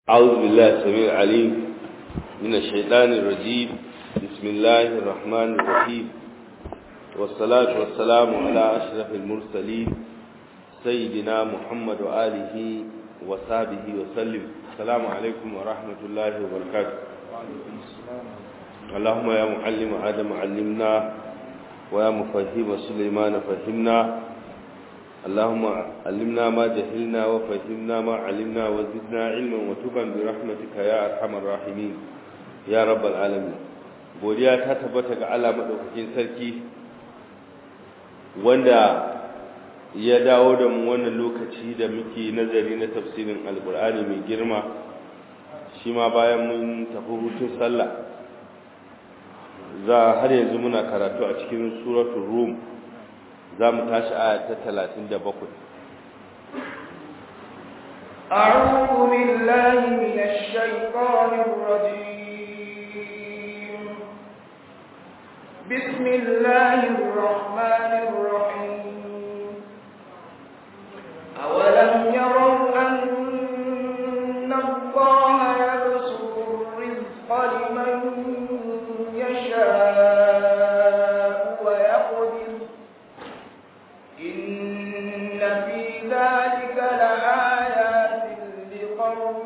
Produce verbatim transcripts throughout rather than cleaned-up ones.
أعوذ بالله السميع العليم من الشيطان الرجيم. بسم الله الرحمن الرحيم، والصلاة والسلام على أشرف المرسلين سيدنا محمد وآله وصحبه وسلم. السلام عليكم ورحمة الله وبركاته. اللهم يا معلم آدم علمنا، ويا مفهم سليمان فهمنا. اللهم علمنا ما جهلنا وفهمنا ما علمنا وزدنا علما وتوبا برحمتك يا أرحم الراحمين يا رب العالمين. godiya ta tabbata ga Allah madaukakin sarki wanda ya dawo da mu wannan lokaci da muke nazari na tafsirin alkur'ani mai girma, shi ma bayan mun tafi hutun sallah. za har yanzu muna karatu a cikin suratul rum, za mu tashi aya ta talatin da bakwai. أعوذ بالله من الشيطان الرجيم. بسم الله الرحمن الرحيم. أولم يروا أن الله يبسط الرزق لمن يشاء ويقدر إن في ذلك لآيات لقوم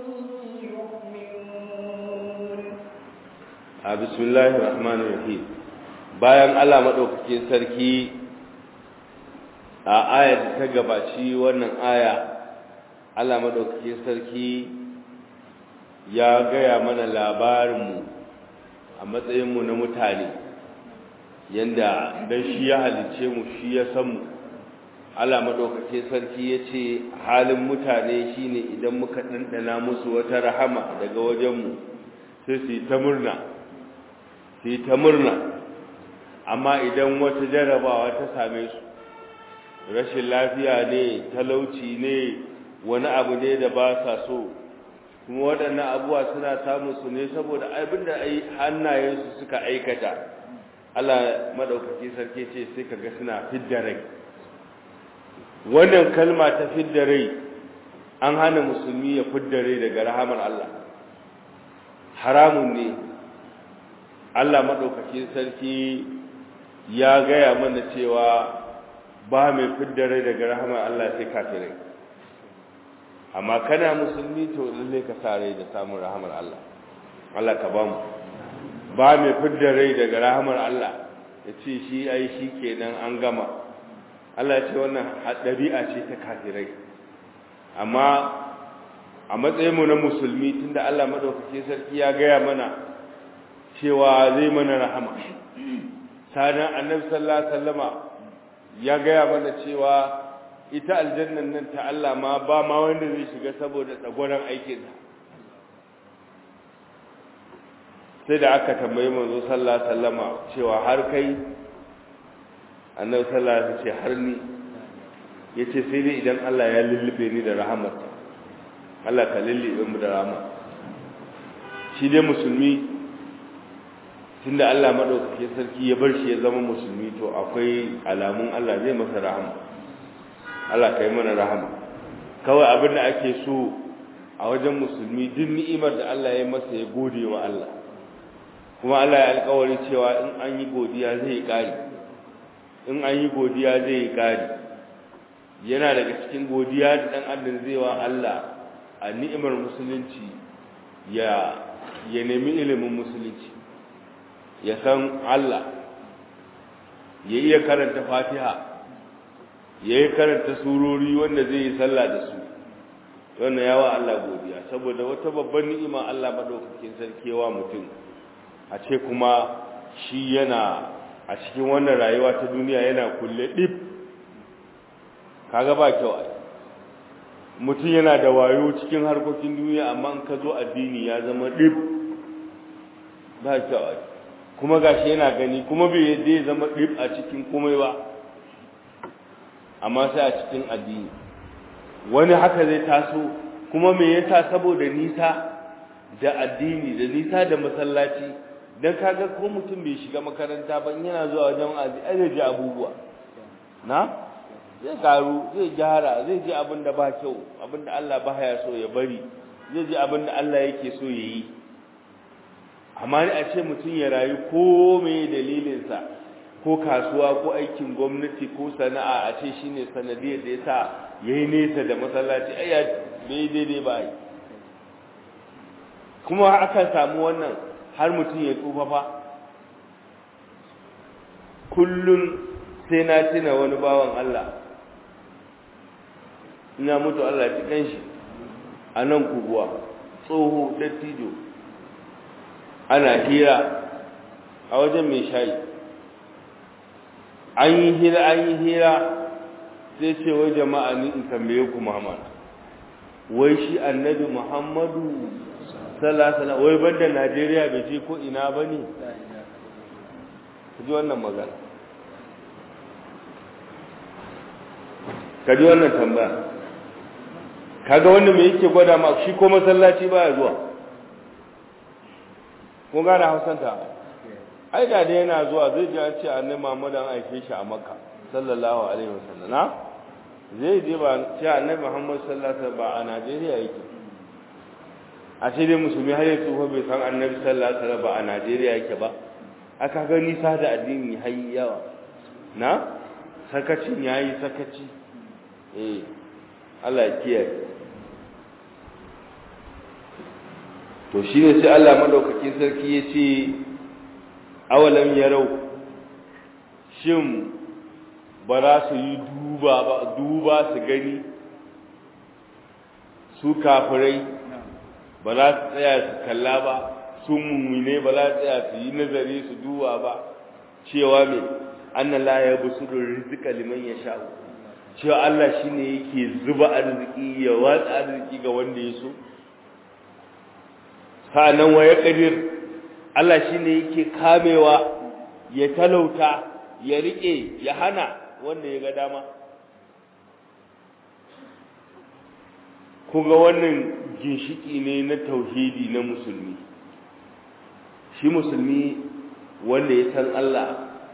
يؤمنون. بسم الله الرحمن الرحيم. bayan Allah madaukakin sarki a ayar da ta gabaci wannan aya, Allah madaukakin sarki ya gaya mana labarinmu a matsayinmu na mutane, yanda dan shi ya halice mu, shi ya san mu. Allah madaukakin sarki yace halin mutane shine idan muka dandana musu wata rahama daga wajenmu sai su yi ta murna su yi ta murna amma idan wata jarabawa ta same su, rashin lafiya ne, talauci ne, wani abu ne da ba sa so, kuma waɗannan abubuwa suna samun su ne saboda abinda ai hannayensu suka aikata, Allah madaukaki sarki ce sai kaga suna fidda rai. Wannan kalma ta fidda rai, an hana musulmi ya fidda rai daga rahamar Allah, haramun ne. Allah madaukaki sarki ya gaya mana cewa ba mai fidda rai daga rahamar Allah sai kafirai, amma kana musulmi to lalle ka sa rai da samun rahamar Allah. Allah ka ba mu. Ba mai fidda rai daga rahamar Allah ya ce shi ai shi kenan an gama. Allah ce wannan ɗabi'a ce ta kafirai, amma a matsayinmu na musulmi, tunda Allah madaukakin sarki ya gaya mana cewa zai mana rahama, sanan annabi sallallahu alaihi wasallama ya gaya mana cewa ita aljannan nan ta Allah ma ba ma wanda zai shiga saboda tsagoran aikinsa. sai da aka tambayi manzo sallallahu alaihi wasallama cewa har kai, annabi sallallahu alaihi wasallam ce har ni, yace sai dai idan Allah ya lullube ni da rahamarsa. Allah ka lullube mu da rahama. Shi dai musulmi, tunda Allah madaukake sarki ya bar shi ya zama musulmi, to akwai alamun Allah zai masa rahama. Allah kai mana rahama. Kawai abin da ake so a wajen musulmi, duk ni'imar da Allah ya masa ya gode wa Allah, kuma Allah ya alƙawari cewa in an yi godiya zai yi ƙari, in an yi godiya zai yi ƙari. Yana daga cikin godiya da ɗan adam zai wa Allah a ni'imar musulunci, ya ya nemi ilimin musulunci, ya san Allah, ya iya karanta Fatiha, ya yi karanta surori wanda zai yi sallah da su. Wannan yawa Allah godiya, saboda wata babban ni'ima Allah madaukakin sarki wa mutum, a ce kuma shi yana a cikin wannan rayuwa ta duniya yana kulle dip. Kaga ba kyau ai, mutum yana da wayo cikin harkokin duniya, amma in ka zo addini ya zama dip. Ba kyau ai, kuma gashi yana gani, kuma bai yadda ya zama dip a cikin komai ba, amma sai a cikin addini. Wani haka zai taso, kuma me yasa? saboda nisa da addini, da nisa da masallaci. Dan kaga ko mutum bai shiga makaranta ba, yana zuwa wajen azi ai zai ji abubuwa na zai karu, zai gyara, zai ji abin da ba kyau, abin da Allah ba ya so ya bari, zai ji abin da Allah yake so ya yi. Amma ni a ce mutum ya rayu ko mai dalilinsa, ko kasuwa ko aikin gwamnati ko sana'a a ce shi ne sanadiyar da ya sa ya yi nesa da masallaci, ai ya bai daidai ba yi. Kuma akan samu wannan har mutum ya tsufa fa. Kullum sai na tuna wani bawan Allah, ina mutu Allah ci kanshi a nan kuguwa, tsoho dattijo, ana hira a wajen mai shayi, an yi hira an yi hira sai ce wai jama'a ni in tambaye ku Muhammad, wai shi annabi Muhammadu sallallahu alaihi wasallam wai banda Najeriya bai je ko ina bane? Kaji wannan magana, kaji wannan tambaya. Kaga wanda me yake gwada ma shi ko masallaci baya zuwa, ko gane Hausanta? Ai da dai yana zuwa zai ji an ce annabi Muhammad an aike shi a Makka sallallahu alaihi wasallam, na zai je ba ce annabi Muhammad sallallahu alaihi wasallam ba a Najeriya yake. A ce dai musulmi har yanzu ko bai san annabi sallallahu alaihi wasallam ba a Najeriya yake ba. Aka ga nisa da addini hayi yawa, na sakacin yayi sakaci. Eh Allah ya kiyaye. To shi ne sai Allah madaukakin sarki ya ce awalam yarau, shin ba za su yi duba ba duba su gani, su kafirai ba za su tsaya su kalla ba, su mummune ba za su tsaya su yi nazari su duba ba, cewa me anna la yabsudu rizqa liman yasha, cewa Allah shine yake zuba arziki ya watsa arziki ga wanda ya so. Sanan wa yaqdir, Allah shine yake kamewa ya talauta ya rike ya hana wanda ya ga dama. Kuga wannan ginshiki ne na tauhidi na musulmi. Shi musulmi wanda ya san Allah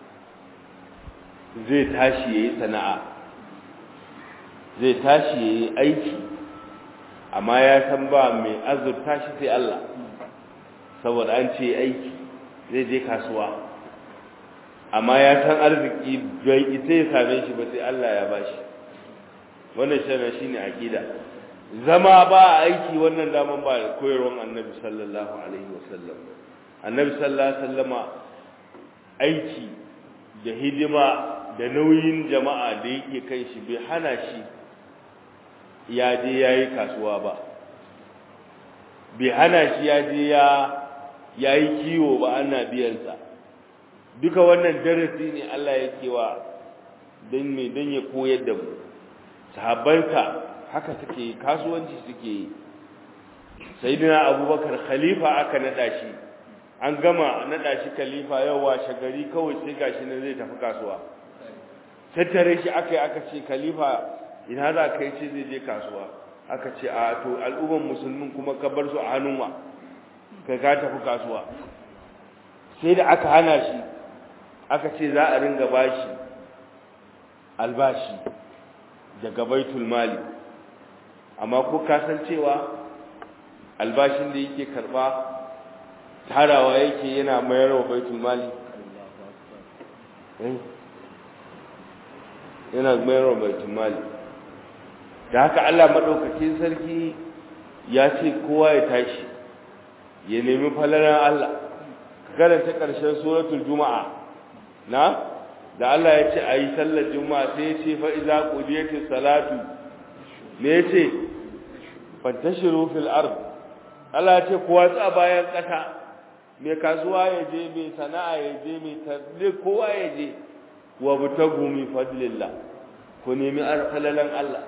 zai tashi yayi sana'a, zai tashi yayi aiki, amma ya san ba mai azurta shi sai Allah, saboda an ce aiki zai je kasuwa, amma ya san arziki bai ita ya same shi ba sai Allah ya bashi. Wannan shine shine aqida. Zama ba aiki wannan daman ba koyarwar Annabi sallallahu alaihi wasallam. Annabi sallallahu alaihi wasallama aiki da hidima da nauyin jama'a da yake kan shi bai hana shi ya je yayi kasuwa ba, bai hana shi ya je ya yayi kiwo ba ana biyan sa. Duka wannan darasi ne Allah yake wa dan me dan ya koyar da mu. Sahabbanka haka suke kasuwanci suke. Sayyidina Abubakar khalifa aka nada shi, an gama nada shi khalifa, yau washe gari kawai sai gashi ne zai tafi kasuwa. Tattare shi aka yi aka ce khalifa ina za ka yi, ce zai je kasuwa. Aka ce a to al'umman musulmin kuma ka bar su a hannun wa, ka ka tafi kasuwa. Sai da aka hana shi, aka ce za a ringa bashi albashi daga baitul mali, amma ko ka san cewa albashin da yake karba tarawa yake yana mayar wa baitul mali, yana mayar wa baitul mali. Da haka Allah madaukakin sarki ya ce kowa ya tashi ya nemi falalan Allah. Ka karanta ƙarshen suratul juma'a, na da Allah ya ce a yi sallar juma'a sai ya ce fa iza qudiyatis salatu, me ya ce fantashiru fil ard. Allah ya ce kowa tsa bayan ƙasa, mai kasuwa ya je, mai sana'a ya je, mai tabli kowa ya je, wa butagu min fadlillah, ku nemi falalan Allah.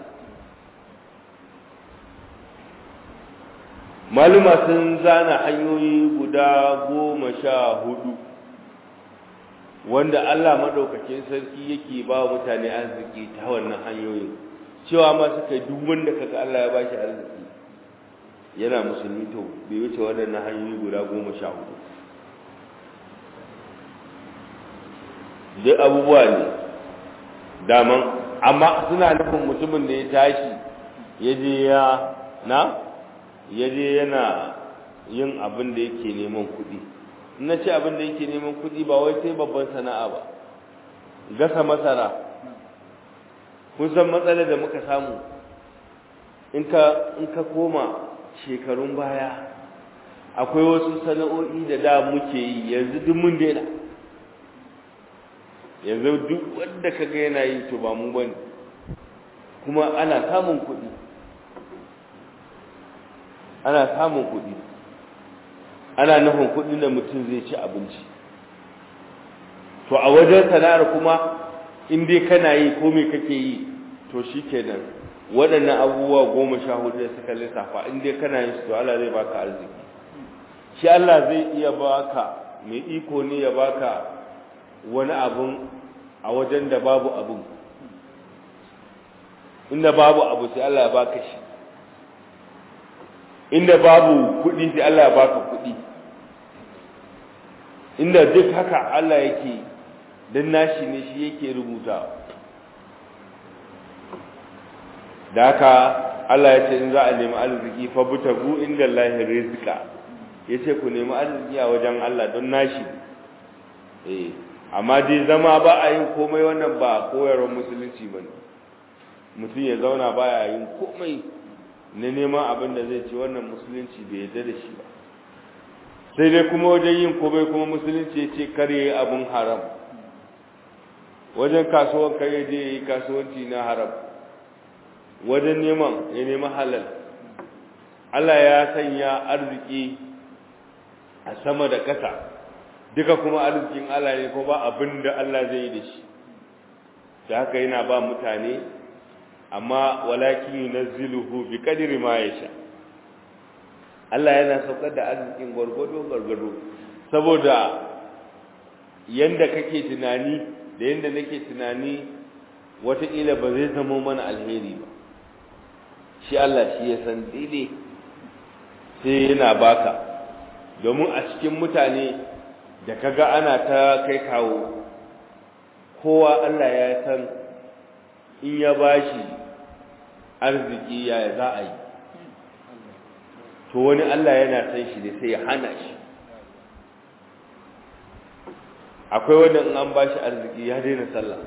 Maluma sun zana hanyoyi guda goma sha hudu wanda Allah madaukakin sarki yake ba mutane arziki ta wannan hanyoyin, cewa ma suka duk wanda kaga Allah ya bashi arziki yana musulmi to bai wuce waɗannan hanyoyi guda goma sha hudu. Duk abubuwa ne daman, amma suna nufin mutumin da ya tashi ya je ya na yaje yana yin abin da yake neman kuɗi. Na ce abin da yake neman kuɗi ba wai sai babban sana'a ba, gasa masara. Kun san matsalar da muka samu in ka in ka koma shekarun baya, akwai wasu sana'o'i da da muke yi, yanzu duk mun daina. Yanzu duk wanda kaga yana yi to ba mu bane, kuma ana samun kuɗi, ana samun kuɗi, ana nufin kuɗin da mutum zai ci abinci. To a wajen sana'ar kuma in dai kana yi ko me kake yi to shikenan, waɗannan abubuwa goma sha hudu da suka lissafa in dai kana yin su to Allah zai baka arziki. Shi Allah zai iya baka, mai iko ne ya baka wani abun a wajen da babu abun. Inda babu abu sai Allah ya baka shi, inda babu kuɗi sai Allah ya baka kuɗi, inda duk haka Allah yake dan nashi ne shi yake rubuta. Da haka Allah ya ce in za a nemi arziki fa butagu inda Allah rizqa, yace ku nemi arziki a wajen Allah don nashi. eh amma dai zama ba a yin komai, wannan ba koyarwar musulunci bane. Mutum ya zauna baya yin komai na neman abin da zai ci, wannan musulunci bai yarda da shi ba. Sai dai kuma wajen yin komai kuma musulunci ya ce kar yayi abun haram. Wajen kasuwan kar ya je yayi kasuwanci na haram, wajen neman ya nemi halal. Allah ya sanya arziki a sama da ƙasa, duka kuma arzikin Allah ne, ko ba abin da Allah zai yi da shi. Da haka yana ba mutane, amma walakin yunazziluhu bi qadri ma yasha. Allah yana saukar da arzikin gwargwado gwargwado, saboda yanda kake tunani da yanda nake tunani wataƙila ba zai zama mana alheri ba. Shi Allah shi ya san daidai, sai yana baka. Domin a cikin mutane da kaga ana ta kai kawo, kowa Allah ya san in ya bashi arziki ya za a yi. To wani Allah yana san shi ne sai ya hana shi. Akwai wanda in an bashi arziki ya daina sallah.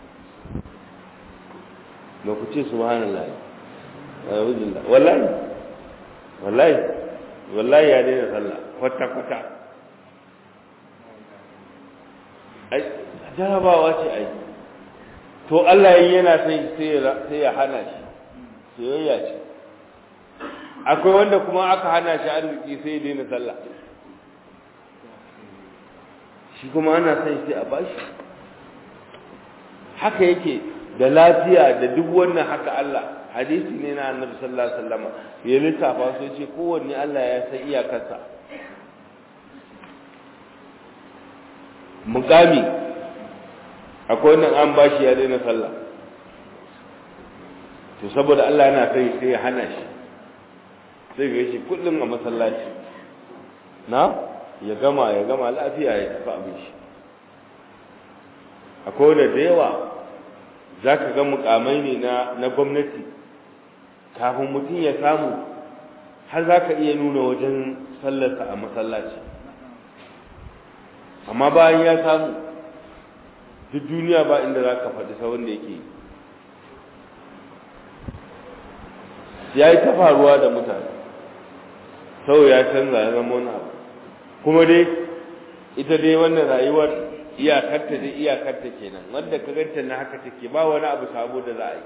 Ba ku ce subhanallah, alhamdulillah, wallahi wallahi wallahi ya daina sallah kwata kwata. ai jarabawa ce ai. To Allah yin yana sai sai ya hana shi, soyayya ce. Akwai wanda kuma aka hana shi arziki sai ya daina sallah, shi kuma ana son shi a bashi. Haka yake da lafiya da duk wannan, haka Allah. Hadisi ne na Annabi sallallahu alaihi wasallam ya lissafa sai ce kowanne Allah ya san iyakarsa. Mukami akwai wannan an bashi ya daina sallah, to saboda Allah yana sai sai ya hana shi, sai ga shi kullum a masallaci na ya gama ya gama lafiya ya tafi abin shi. Akwai da da yawa zaka ga mukamai ne na na gwamnati, kafin mutum ya samu har zaka iya nuna wajen sallarsa a masallaci, amma bayan ya samu duk duniya ba inda zaka faɗi sawun da yake. Ya yi ta faruwa da mutane, sau ya canza ya zama wani abu. Kuma dai ita dai wannan rayuwar iyakarta dai iyakarta kenan, wanda ka ganta na haka take, ba wani abu sabo da za a yi,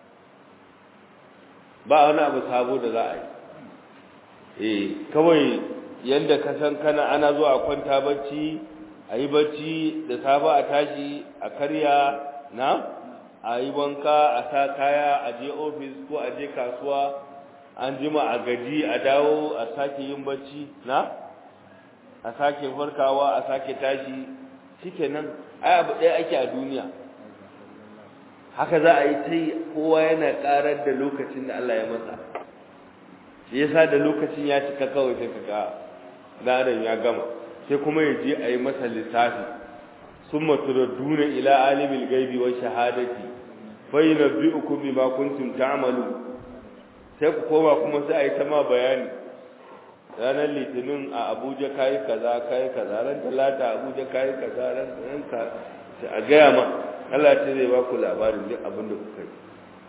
ba wani abu sabo da za a yi. eh kawai yanda ka san kana ana zuwa a kwanta bacci, a yi bacci da safe a tashi a karya na a yi wanka, a sa kaya, a je ofis ko a je kasuwa, an jima a gaji a dawo a sake yin bacci na a sake farkawa a sake tashi, shikenan. Ai abu ɗaya ake a duniya, haka za a yi sai kowa yana ƙarar da lokacin da Allah ya masa. Shi yasa da lokacin ya cika kawai sai kaga dan ya gama, sai kuma ya je a yi masa lissafi. summa turadduna ila alimil ghaibi wa shahadati fa yunabbi'ukum bima kuntum ta'malun. Sai ku koma kuma sai a yi ta ma bayani ranar litinin a abuja kayi kaza kayi kaza ran talata a abuja kayi kaza ran ka a gaya ma Allah ce zai ba ku labarin duk abin da kuka yi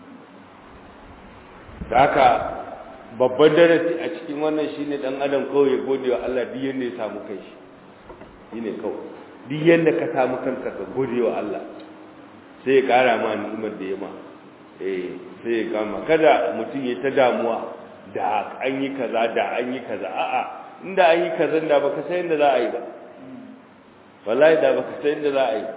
da haka babban darasi a cikin wannan shine dan adam kawai ya gode wa Allah duk yanda ya samu kai shi shine kawai duk yanda ka samu kanka ka gode wa Allah sai ya kara ma ni'imar da ya ma eh sai ya kama kada mutum ya ta damuwa da an yi kaza da an yi kaza a'a inda an yi kaza da baka san inda za a yi ba wallahi da baka san inda za a yi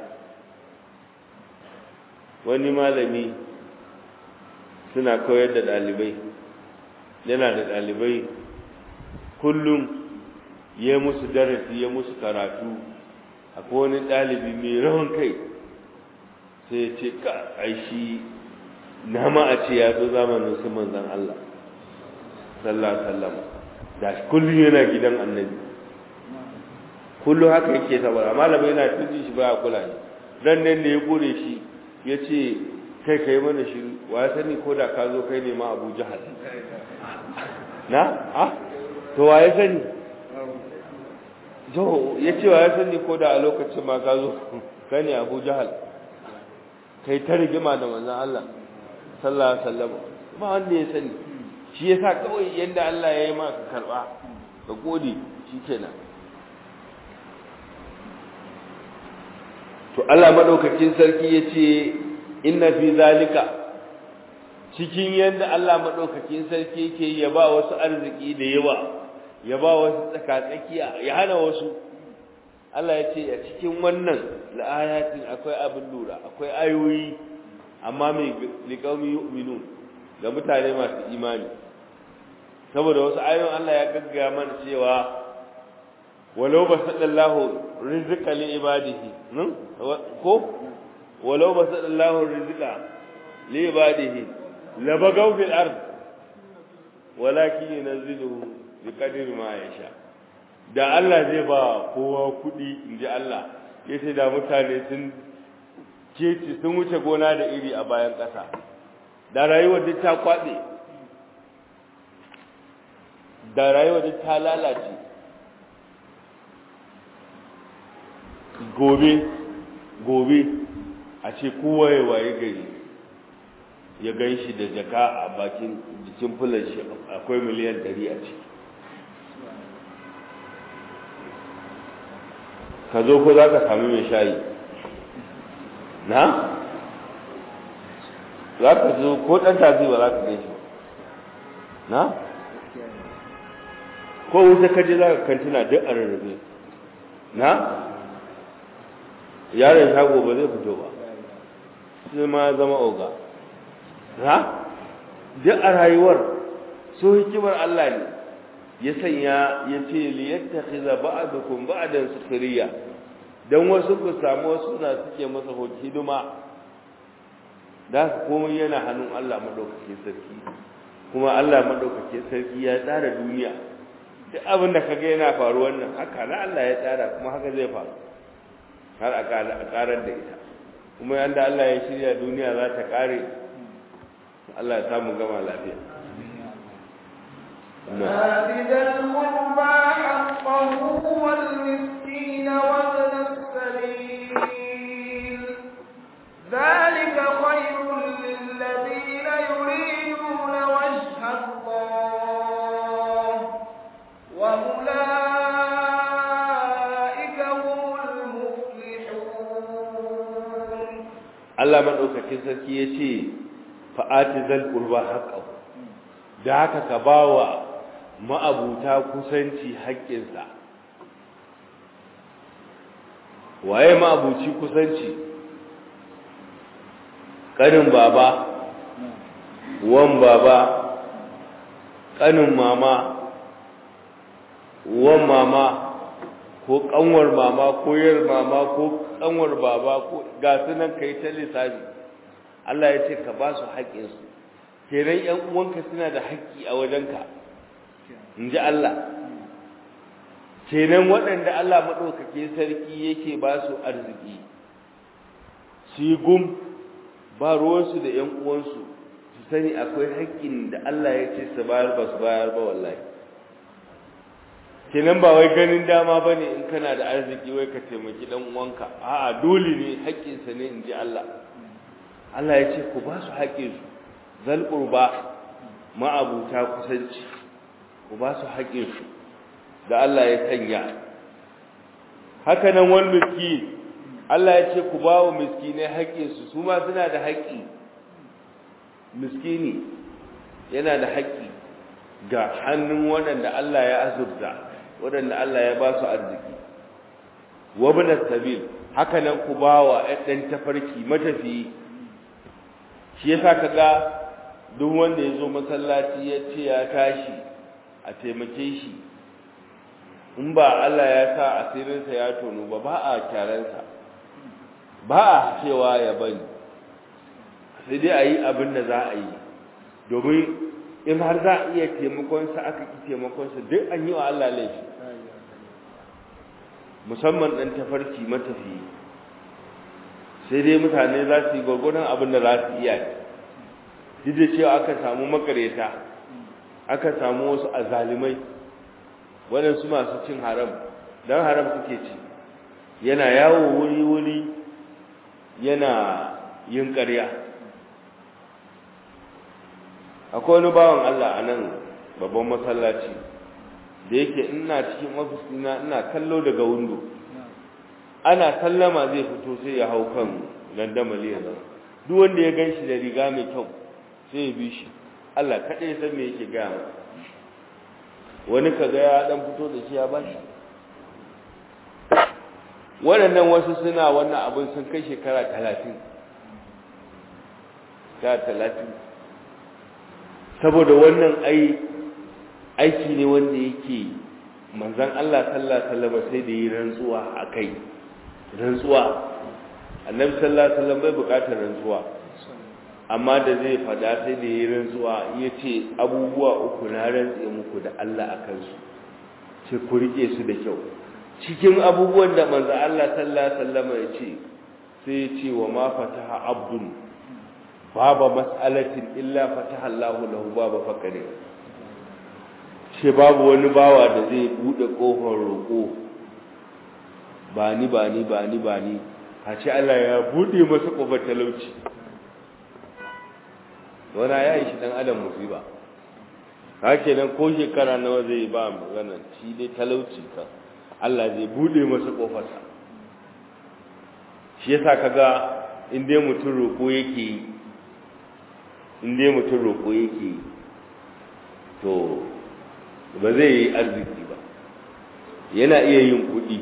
wani malami suna koyar da dalibai yana da dalibai kullum ya musu darasi ya musu karatu akwai wani dalibi mai rawan kai sai ya ce ka aishi na ma a ce ya zo zamanin su manzan Allah sallallahu alaihi wasallam da kullum yana gidan annabi kullum haka yake saboda malami yana tuji shi baya kula ne dan nan ne ya kore shi yace kai kai mana shi wa ya sani ko da ka zo kai ne ma Abu Jahal na ah to wa ya sani jo yace wa ya sani ko da a lokacin ma ka zo kai ne Abu Jahal kai ta rigima da manzon Allah sallallahu alaihi wasallam ba wanda ya sani shi yasa kawai yanda Allah ya yi maka karba ka gode shikenan to Allah madaukakin sarki yace inna fi zalika cikin yanda Allah madaukakin sarki yake ya ba wasu arziki da yawa ya ba wasu tsakatsakiya ya hana wasu Allah yace a cikin wannan la'ayatin akwai abin lura akwai ayoyi amma mai liqaumi yu'minun ga mutane masu imani saboda wasu ayoyin Allah ya gaggaya mana cewa walau basadallahu rizqa li ibadihi ko walau basadallahu rizqa li ibadihi labagaw fil ard walakin yunzilu biqadri ma yasha da Allah zai ba kowa kudi inji Allah yace da mutane sun ceci sun wuce gona da iri a bayan ƙasa da rayuwar duk ta kwaɗe da rayuwar duk ta lalace gobe gobe a ce kowa ya waye gari ya gan shi da jaka a bakin jikin fulan shi akwai miliyan ɗari a ciki ka zo ko za ka sami mai shayi na za ka zo ko ɗan tazi ba za ka gan shi na ko wuta kaje za ka kantina duk a rarrabe na yaron shago ba zai fito ba sai ma zama oga na duk a rayuwar so hikimar Allah ne ya sanya ya ce liyattakhiza ba'dukum ba'dan sukhriya dan wasu ku samu wasu na suke masa hidima da komai yana hannun Allah madaukakin sarki kuma Allah madaukakin sarki ya tsara duniya duk abin da kaga yana faruwa nan haka na Allah ya tsara kuma haka zai faru har a karar da ita kuma yanda Allah ya shirya duniya za ta kare Allah ya samu gama lafiya آتِ ذا القربى حقه والمسكين وابن السبيل ذلك خير للذين يريدون وجه الله وأولئك هم المفلحون الله من أوكاكين سركي يشي فآتِ ذا القربى حقه da haka ka bawa ma'abuta kusanci haƙƙinsa waye ma'abuci kusanci ƙanin baba wan baba ƙanin mama wan mama ko ƙanwar mama ko yar mama ko ƙanwar baba ko ga sunan kai ta lissafi Allah ya ce ka ba su haƙƙinsu kenan ƴan uwanka suna da haƙƙi a wajenka in ji Allah kenan waɗanda Allah maɗaukake sarki yake ba su arziki su yi gum ba ruwansu da ƴan uwansu su sani akwai haƙƙin da Allah ya ce su bayar ba su bayar ba wallahi kenan ba wai ganin dama bane in kana da arziki wai ka taimaki dan uwanka a'a dole ne haƙƙinsa ne inji Allah Allah ya ce ku ba su haƙƙinsu zal qurba ma'abuta kusanci ku ba su haƙƙinsu da Allah ya sanya haka nan wal miski Allah ya ce ku ba wa miskinai haƙƙinsu su ma suna da haƙƙi miskini yana da haƙƙi ga hannun waɗanda Allah ya azurta waɗanda Allah ya ba su arziki wa bin sabil haka nan ku ba wa ɗan tafarki matafiyi shi yasa kaga duk wanda ya zo masallaci ya ce ya tashi a taimake shi in ba Allah ya sa asirinsa ya tono ba ba a kyaransa ba a cewa ya bani sai dai a yi abin da za a yi domin in har za a iya taimakonsa aka ki taimakonsa duk an yi wa Allah laifi musamman ɗan tafarki matafi sai dai mutane za su yi gwagwadon abin da za su iya duk da cewa aka samu makareta aka samu wasu azalimai waɗansu masu cin haram don haram suke ci yana yawo wuri-wuri yana yin ƙarya akwai wani bawan Allah a nan babban masallaci da yake ina cikin ofisina ina kallo daga windo ana sallama zai fito sai ya hau kan gandamali ya zama duk wanda ya gan shi da riga mai kyau sai ya bi shi Allah kaɗai san me yake gaya masa wani kaga ya dan fito da shi ya bashi waɗannan wasu suna wannan abin sun kai shekara talatin ta talatin saboda wannan ai aiki ne wanda yake manzon Allah sallallahu alaihi wasallam sai da yi rantsuwa akai rantsuwa annabi sallallahu alaihi wasallam bai buƙatar rantsuwa amma da zai fada sai da yi rantsuwa yace abubuwa uku na rantse muku da Allah akan su ce ku rike su da kyau cikin abubuwan da manzo Allah sallallahu alaihi wasallam ya ce sai ya ce wa ma fataha abdun baba mas'alatin illa fataha Allahu lahu baba fakare ce babu wani bawa da zai bude kofar roko ba ni ba ni ba ni ba ni a ce Allah ya bude masa kofar talauci wana ya yi shi dan adam musiba hake nan ko shekara nawa zai ba magana shi dai talauci ka Allah zai bude masa kofarsa shi yasa kaga in dai mutum roko yake in dai mutum roko yake to ba zai yi arziki ba yana iya yin kuɗi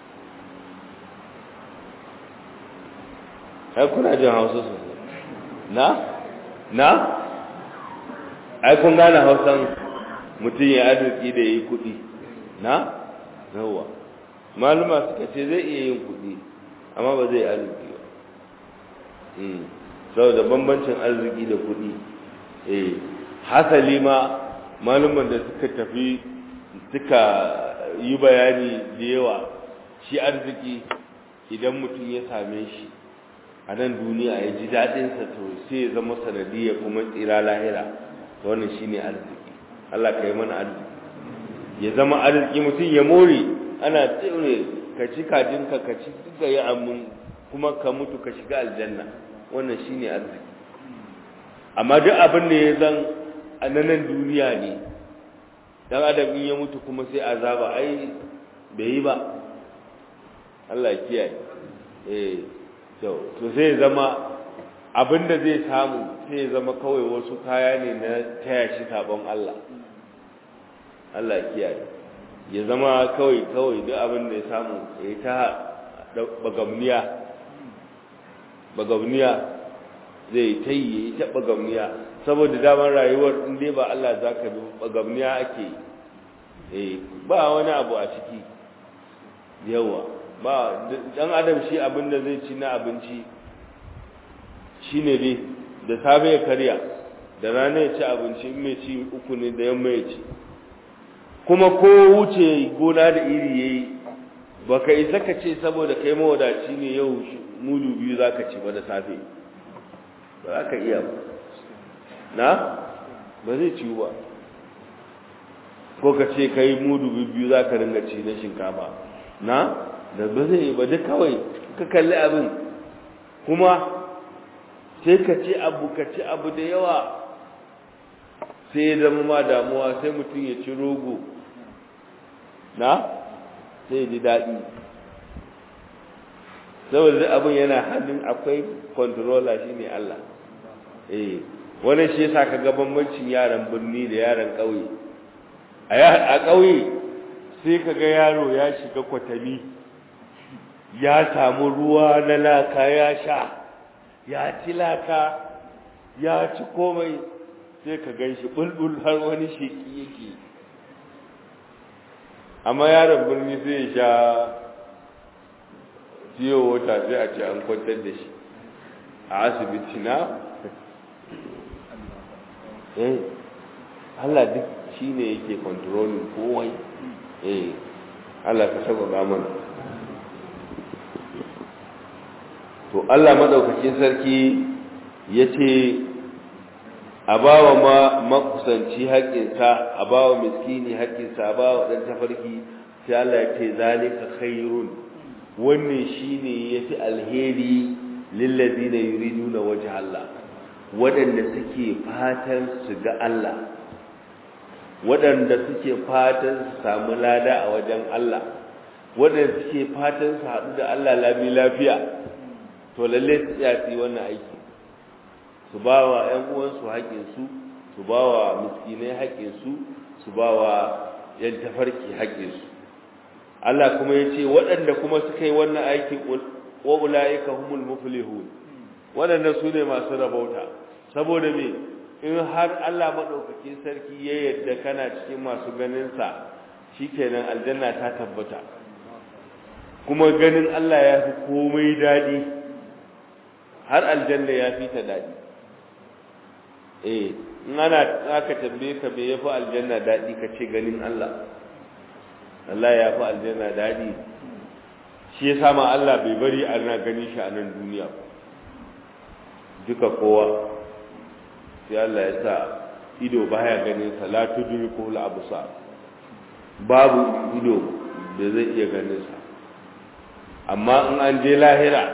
ai kuna jin Hausa sosai na na ai kun gane Hausan mutum ya arziki da yayi kuɗi na yawa maluma suka ce zai iya yin kuɗi amma ba zai arziki ba mm saboda bambancin arziki da kuɗi eh hasali ma maluman da suka tafi suka yi bayani da yawa shi arziki idan mutum ya same shi a nan duniya ya ji daɗinsa to sai ya zama sanadiyya kuma tsira lahira to wannan shine arziki Allah ka yi mana arziki ya zama arziki mutum ya more ana tsire ka ci kajinka ka ci duka yi amin kuma ka mutu ka shiga aljanna wannan shine arziki amma duk abin da ya zan a nan duniya ne dan adam in ya mutu kuma sai azaba ai bai yi ba Allah ya kiyaye eh to to sai zama abin da zai samu sai zama kawai wasu kaya ne na taya shi sabon Allah Allah ya kiyaye ya zama kawai kawai duk abin da ya samu ya ta bagamniya bagamniya zai ta yi ta bagamniya saboda damar rayuwar in dai ba Allah zaka bi bagamniya ake eh ba wani abu a ciki yawa ba dan adam shi abin da zai ci na abinci shine dai da safe ya karya da rana ya ci abinci in mai ci uku ne da yamma ya ci kuma ko wuce gona da iri yayi baka isa ka ce saboda kai mawadaci ne yau mudu biyu zaka ci ba da safe ba za ka iya ba na ba zai ciwu ba ko ka ce kai mudu biyu za ka ringa ci na shinkafa na da ba zai ba duk kawai ka kalli abin kuma sai ka ci abu ka ci abu da yawa sai ya zama ma damuwa sai mutum ya ci rogo na sai ya ji daɗi saboda abin yana hannun akwai controller shine Allah eh wannan shi yasa kaga bambancin yaran birni da yaran ƙauye a ƙauye sai kaga yaro ya shiga kwatami ya samu ruwa na laka ya sha ya ci laka ya ci komai sai ka ganshi bulbul har wani sheki yake amma yaron birni sai ya sha ciwo wata sai a ce an kwantar da shi a asibiti na eh Allah duk shine yake controlling kowai eh Allah ka saba mana to Allah madaukakin sarki yace a bawa ma makusanci haƙƙinsa a bawa miskini haƙƙinsa a bawa dan tafarki sai Allah ya ce zalika khairun wannan shine yafi alheri lil ladina yuriduna wajha Allah wadanda suke fatan su ga Allah wadanda suke fatan su samu lada a wajen Allah wadanda suke fatan su haɗu da Allah lami lafiya to lalle su tsaya wannan aiki su bawa ƴan uwansu haƙƙinsu su bawa miskinai haƙƙinsu su bawa ƴan tafarki haƙƙinsu Allah kuma yace waɗanda kuma suka yi wannan aikin wa ulaika humul muflihun waɗanda su ne masu rabauta saboda me in har Allah madaukakin sarki ya yarda kana cikin masu ganin sa shikenan aljanna ta tabbata kuma ganin Allah ya fi komai dadi har aljanna ya fi ta dadi eh in ana aka tambaye ka me yafi aljanna dadi kace ganin Allah Allah ya fi aljanna dadi shi yasa ma Allah bai bari ana gani shi a nan duniya duka kowa sai Allah ya sa ido baya ganin sa la tudrikul absar babu ido da zai iya ganin sa amma in an je lahira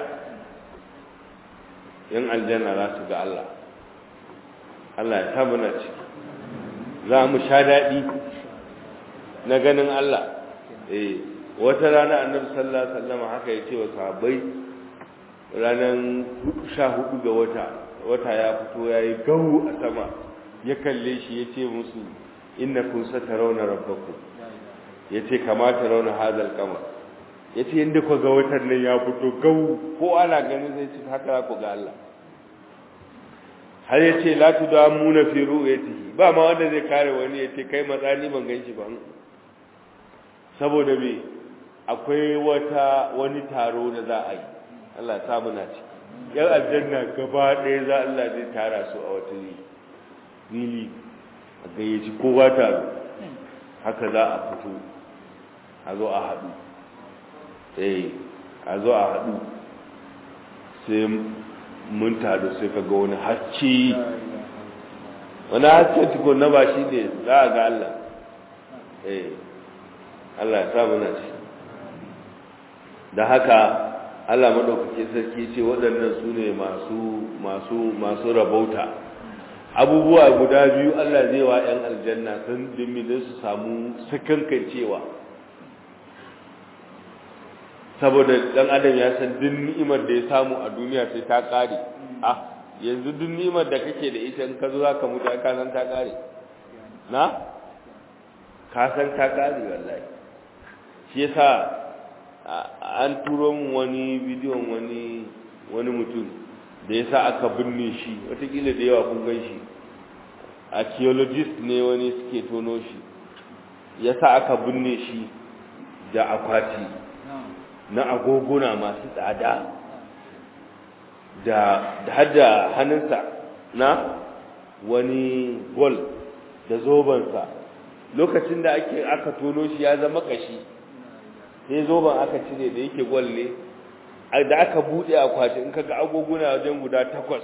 yan aljanna za su ga Allah Allah ya sa muna ciki za mu sha daɗi na ganin Allah eh wata rana annabi sallallahu alaihi wasallam haka yace wa sahabbai ranan sha hudu ga wata wata ya fito yayi gahu a sama ya kalle shi yace musu innakum satarawna rabbakum yace kamata rauna hadal qamar yace inda ku ga watan nan ya fito gahu ko ana ganin zai ci haka ku ga Allah har yace la tudamuna fi ru'yatihi ba ma wanda zai kare wani yace kai matsani ban ganshi ba saboda me akwai wata wani taro da za a yi Allah ta muna ci yan aljanna gaba ɗaya za Allah zai tara su a wata fili a gayyaci kowa taro haka za a fito a zo a haɗu eh a zo a haɗu sai mun taro sai ka ga wani hacci wani hacci tukun na ba shi ne za a ga Allah eh Allah ya sa muna ci da haka Allah madaukakin sarki ce waɗannan su ne masu masu masu rabauta abubuwa guda biyu Allah zai wa ƴan aljanna sun dimmin su samu sakankancewa saboda dan adam ya san duk ni'imar da ya samu a duniya sai ta kare ah yanzu duk ni'imar da kake da ita in ka zo zaka mutu ka san ta kare na ka san ta kare wallahi shi yasa an turo min wani bidiyon wani wani mutum da yasa aka binne shi watakila da yawa kun gan shi archaeologist ne wani suke tono shi yasa aka binne shi da akwati na agoguna masu tsada da da hadda hannunsa na wani gol da zobansa lokacin da ake aka tono shi ya zama kashi sai zoban aka cire da yake gol ne da aka bude akwati in kaga agoguna wajen guda takwas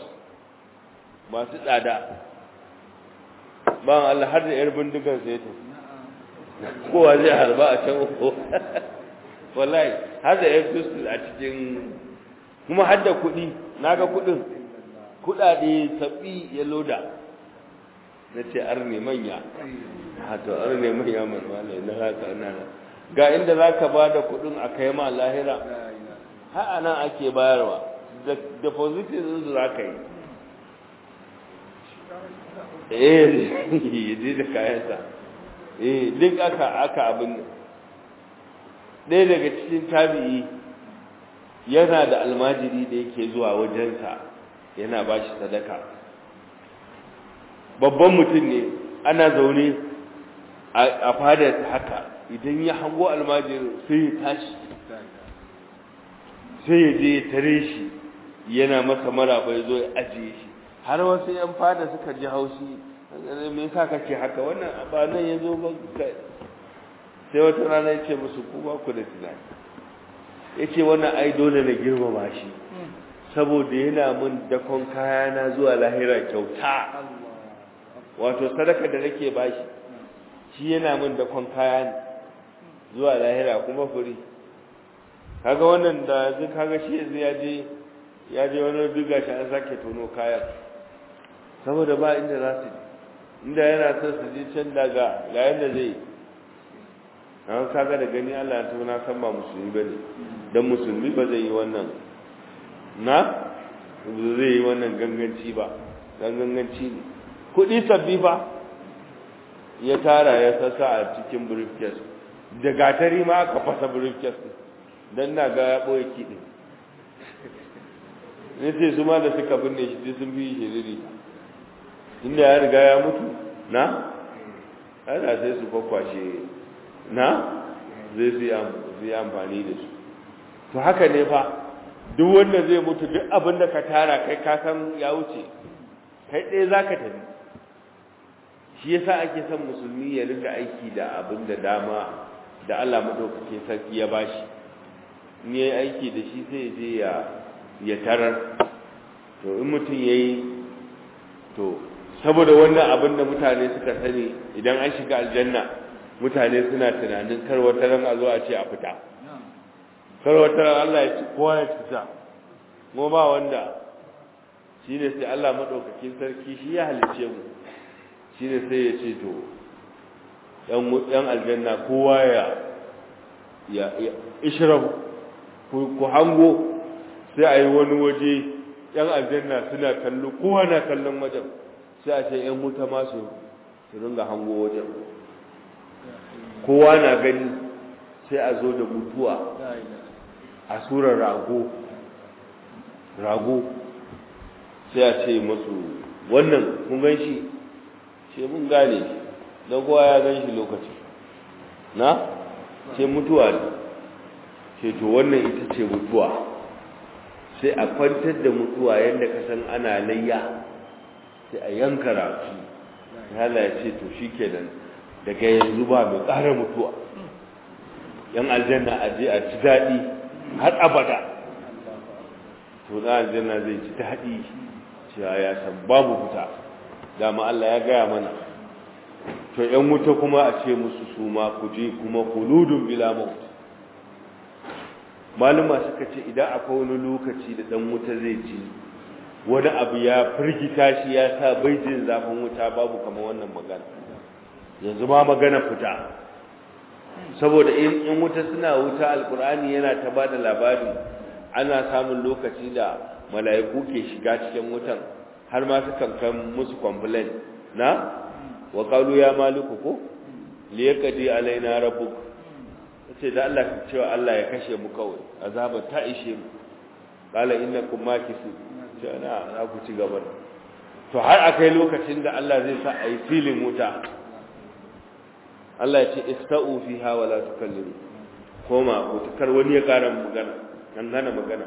masu tsada ba Allah har da yar bindigar sai ta kowa zai harba a can uku wallahi har da yan pistol a cikin kuma har da kuɗi na ga kuɗin kuɗaɗe sabbi ya loda na ce arne manya hato arne manya manwale na haka na ga inda za ka ba da kuɗin a kai ma lahira har nan ake bayarwa da depositin su za ka yi eh yi da kayansa eh duk aka aka abin ɗaya daga cikin tabi'i yana da almajiri da yake zuwa wajensa yana ba shi sadaka babban mutum ne ana zaune a fadar haka idan ya hango almajirin sai ya tashi sai ya je ya tare shi yana masa maraba ya zo ya ajiye shi har wasu yan fada suka ji haushi me yasa kake haka wannan ba nan ya zo ba sai wata rana ya ce musu ku ba ku da tunani ya ce wannan ai dole na girmama shi saboda yana mun dakon kayana zuwa lahira kyauta wato sadaka da nake bashi shi yana mun dakon kaya zuwa lahira kuma furi kaga wannan da zai kaga shi yanzu ya je ya je wani duga shi an sake tono kayan saboda ba inda za su inda yana son su je can daga ga yanda zai an kaga da gani Allah ya tuna san ba musulmi bane dan musulmi ba zai yi wannan na zai yi wannan ganganci ba dan ganganci ne kudi sabbi ba ya tara ya sassa a cikin briefcase da gatari ma aka fasa briefcase dan na ga ya boye kidi ne sai su ma da suka binne shi sun bi shi riri inda ya riga ya mutu na ana sai su kwakwashe na zai zai amfani da su to haka ne fa duk wanda zai mutu duk abin da ka tara kai ka san ya wuce kai ɗaya za ka tafi shi yasa ake son musulmi ya rika aiki da abin da dama da Allah madaukakin sarki ya bashi in yayi aiki da shi sai je ya ya tarar to in mutum yayi to saboda wannan abin da mutane suka sani idan an shiga aljanna mutane suna tunanin kar wata ran a zo a ce a fita kar wata ran Allah ya ci kowa ya fita mu ba wanda shine sai Allah madaukakin sarki shi ya halice mu shine sai ya ce to dan dan aljanna kowa ya ya ishrabu ku hango sai ayi wani waje yan aljanna suna kallo kowa na kallon wajen sai a ce yan wuta ma su su ringa hango wajen kowa na gani sai a zo da mutuwa a surar rago rago sai a ce musu wannan kun gan shi ce mun gane shi don kowa ya gan shi lokaci na ce mutuwa ne ce to wannan ita ce mutuwa sai a kwantar da mutuwa yadda ka san ana layya sai a yanka rafi hala ya ce to shi kenan daga yanzu ba mai ƙara mutuwa yan aljanna a je a ci daɗi har abada to na aljanna zai ci daɗi cewa ya san babu fita dama Allah ya gaya mana to yan wuta kuma a ce musu su ma ku je kuma kuludun bila maut maluma suka ce idan akwai wani lokaci da dan wuta zai ci wani abu ya firgita shi ya sa bai jin zafin wuta babu kamar wannan magana yanzu ma magana fita saboda in in wuta suna wuta alkur'ani yana ta bada labari ana samun lokaci da mala'iku ke shiga cikin wutan har ma sukan kan musu complain na wa qalu ya maliku ko li yaqdi alaina rabbuk ce da Allah ka cewa Allah ya kashe mu kawai azaba ta ishe mu qala innakum makisu ce ana za ku ci gaba to har akai lokacin da Allah zai sa ayi filin wuta Allah ya ce ista'u fiha wa la tukallimu koma ko tukar wani ya kara magana an gana magana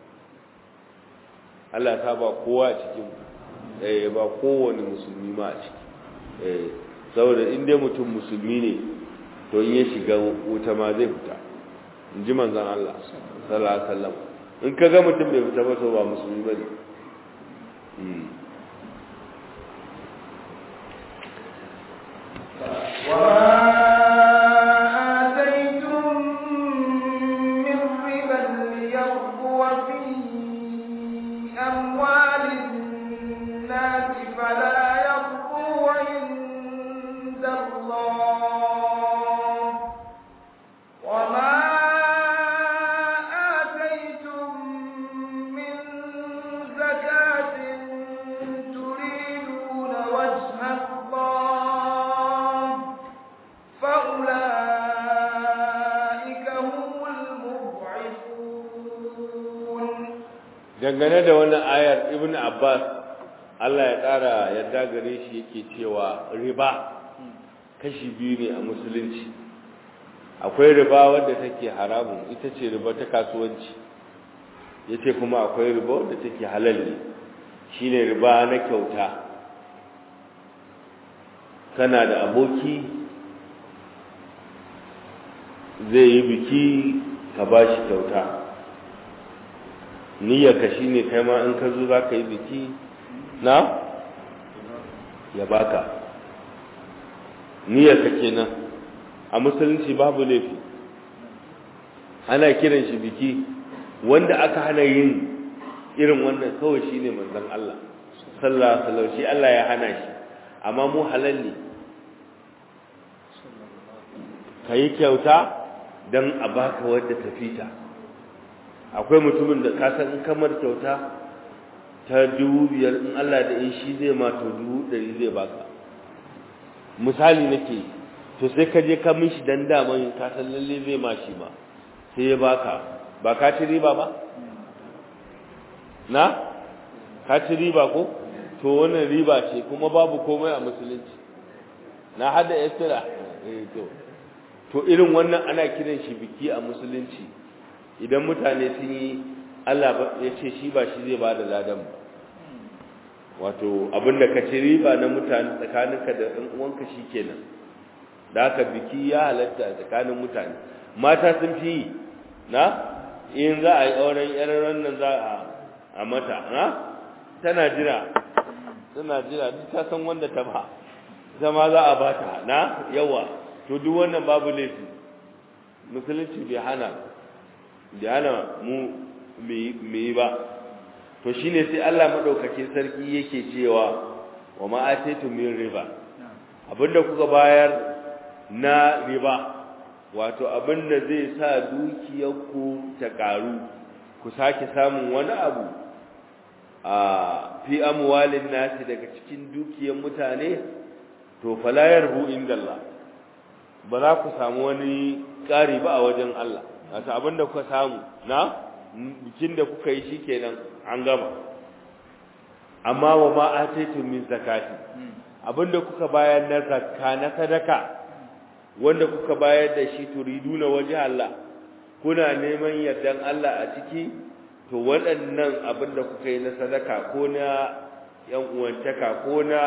Allah ta ba kowa cikin eh ba kowane musulmi ma a ciki eh saboda in dai mutum musulmi ne to in ya shiga wuta ma zai fita in ji manzon Allah sallallahu alaihi wasallam in kaga mutum bai fita ba to ba musulmi bane wa dangane da wannan ayar Ibn Abbas Allah ya ƙara yadda gare shi yake cewa riba kashi biyu ne a musulunci. Akwai riba wadda take haramun, ita ce riba ta kasuwanci. Yace kuma akwai riba wadda take halal ne, shine riba na kyauta. Kana da aboki zai yi biki ka bashi kyauta. Niyyarka shine kai ma in ka zo za ka yi biki na ya baka, niyyarka kenan. A musulunci babu laifi, ana kiran shi biki. Wanda aka hana yin irin wannan kawai shine manzon Allah sallallahu alaihi wasallam, shi Allah ya hana shi, amma mu halal ne kai kyauta dan a baka wadda ta fita. Akwai mutumin da ka san in kamar kyauta ta dubu biyar, in Allah da in shi zai ma to dubu ɗari zai baka. Misali nake, to sai ka je ka mishi dan daman ka san lalle zai ma shi ba, sai ya baka, ba ka ci riba ba? Na? Ka ci riba ko? To wannan riba ce kuma babu komai a musulunci. Na hada istira. Eh to. To irin wannan ana kiran shi biki a musulunci. Idan mutane sun yi, Allah ya ce shi ba shi zai bada ladan ba. Wato abinda ka ci riba na mutane tsakaninka da ɗan uwanka shikenan. Da haka biki ya halatta tsakanin mutane. Mata sun fi na in za a yi auren yaran nan za a a mata na tana jira tana jira duk ta san wanda ta ba zama za a bata na yawa. To duk wannan babu laifi, musulunci bai hana bai hana mu me ba. To shine sai Allah madaukakin sarki yake cewa wa ma ataitu min riba, abinda kuka bayar na riba, wato abinda zai sa dukiyarku ta karu, ku sake samun wani abu a fi amwalin nasi daga cikin dukiyar mutane, to fala yarbu indallah, ba za ku samu wani ƙari ba a wajen Allah. Wato abinda kuka samu na bikin da kuka yi shikenan an gama. Amma wa ma ataitum min zakati, abinda kuka bayar na zakka na sadaka, wanda kuka bayar da shi turiduna waje Allah, kuna neman yardan Allah a ciki, to waɗannan abinda kuka yi na sadaka ko na yan uwantaka ko na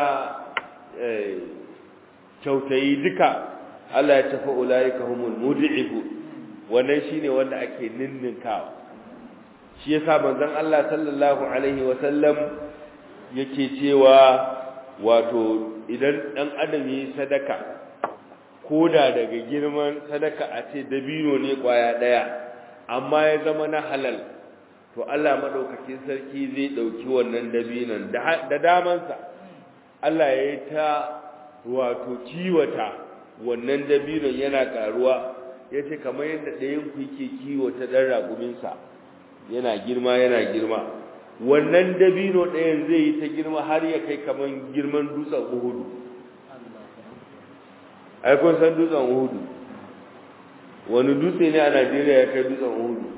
kyautayi duka, Allah ya tafi ulaika humul mud'ifu, wannan shine wanda ake ninninkawa. Shi yasa manzon Allah sallallahu alaihi wa sallam yake cewa wato idan dan adam yi sadaka, koda daga girman sadaka a ce dabino ne kwaya daya, amma ya zama na halal, to Allah madaukakin sarki zai dauki wannan dabinon da damansa. Allah ya yi ta wato kiwata wannan dabinon yana karuwa, yace kamar yadda ɗayan ku yake kiwata dan raguminsa yana girma yana girma, wannan dabino ɗayan zai yi ta girma har ya kai kamar girman dutsen Uhudu. Ai kun san dutsen Uhudu, wani dutse ne a Najeriya ya kai dutsen Uhudu?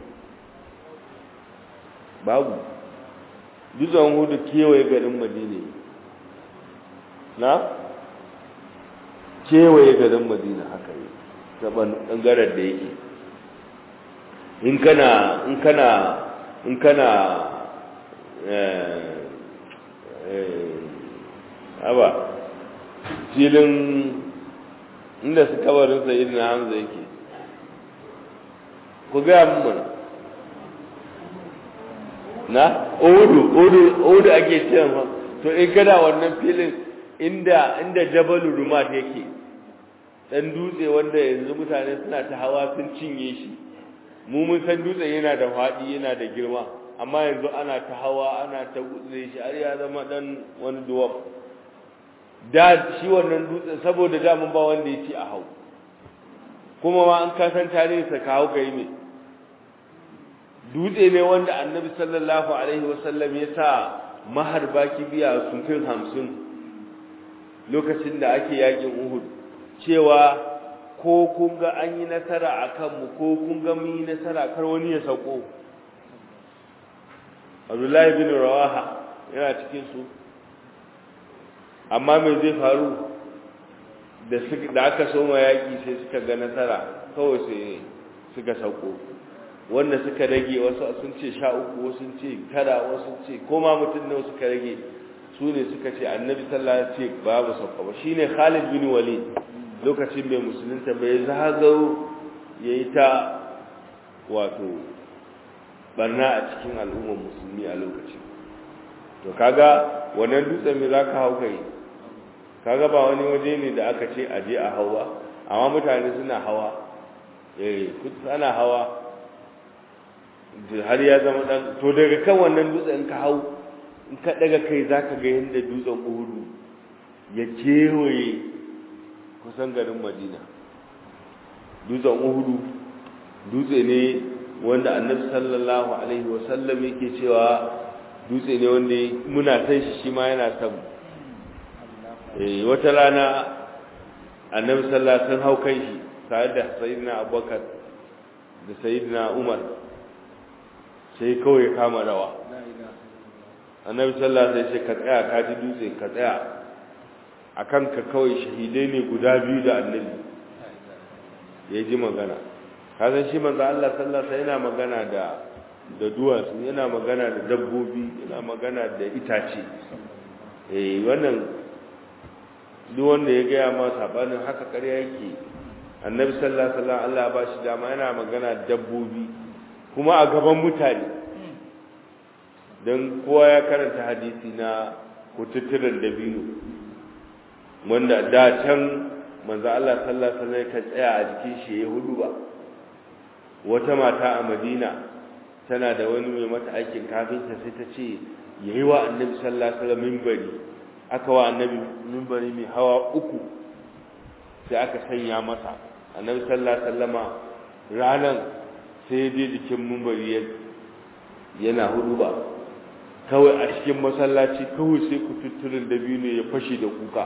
Babu. Dutsen Uhudu kewaye garin Madina na kewaye garin Madina haka yi ta ɓangaren da yake. in kana in kana in kana eh eh aba filin inda su kabarin sayyidina Hamza yake, ku ga mun na odu odu odu ake cewa. To in kana wannan filin inda inda Jabalur Rumat yake, dan dutse wanda yanzu mutane suna ta hawa sun cinye shi. Mu mun san dutse yana da fadi yana da girma, amma yanzu ana ta hawa ana ta gutse shi har ya zama dan wani duwaf. Da shi wannan dutse saboda da mun ba wanda yake a hau, kuma ma an kasan tarihi sa ka hau kai ne. Dutse ne wanda Annabi sallallahu alaihi wasallam ya sa maharba kibiya sun kai hamsin lokacin da ake yakin Uhud, cewa ko kun ga an yi nasara a kanmu ko kun ga mun yi nasara kar wani ya sauko. Abdullahi bin Rawaha yana cikin su amma me zai faru da da aka soma yaki sai suka ga nasara kawai sai suka sauko wanda suka rage wasu sun ce sha uku wasu sun ce tara wasu sun ce koma mutum ne suka rage su ne suka ce annabi sallallahu alaihi wasallam ce babu sauka ba shine Khalid bin Walid lokacin mai musulunta bai zagaro yayi ta wato barna a cikin al'ummar musulmi a lokacin to kaga wannan dutsen me zaka hau kai kaga ba wani waje ne da aka ce aje a hawa amma mutane suna hawa eh kusa ana hawa har ya zama dan to daga kan wannan dutsen ka hau in ka daga kai zaka ga yanda dutsen Uhud ya jewaye kusan garin Madina dutsen Uhud dutse ne wanda Annabi sallallahu alaihi wasallam yake cewa dutse ne wanda muna san shi shi ma yana san eh wata rana Annabi sallallahu alaihi wasallam hau kai shi tare da Sayyidina Abubakar da Sayyidina Umar sai kawai ya kama rawa Annabi sallallahu alaihi wasallam sai ka tsaya ka ji dutse ka tsaya akan ka kawai shahidai ne guda biyu da Annabi ya ji magana kazan shi manzo Allah sallallahu alaihi wasallam yana magana da da duwatsu yana magana da dabbobi yana magana da itace eh wannan duk wanda ya gaya ma sabanin haka ƙarya yake Annabi sallallahu alaihi wasallam Allah ya bashi dama yana magana da dabbobi kuma a gaban mutane dan kowa ya karanta hadisi na kututturen dabino wanda da can manzo Allah sallallahu alaihi wasallam ka tsaya a jikin shi ya hudu ba wata mata a Madina tana da wani mai mata aikin kafinta sai ta ce yayi wa Annabi sallallahu alaihi wasallam minbari aka wa Annabi minbari mai hawa uku sai aka sanya masa Annabi sallallahu alaihi wasallama ranan sai dai jikin minbari yana hudu ba kawai a cikin masallaci kawai sai ku tutturin dabino ya fashe da kuka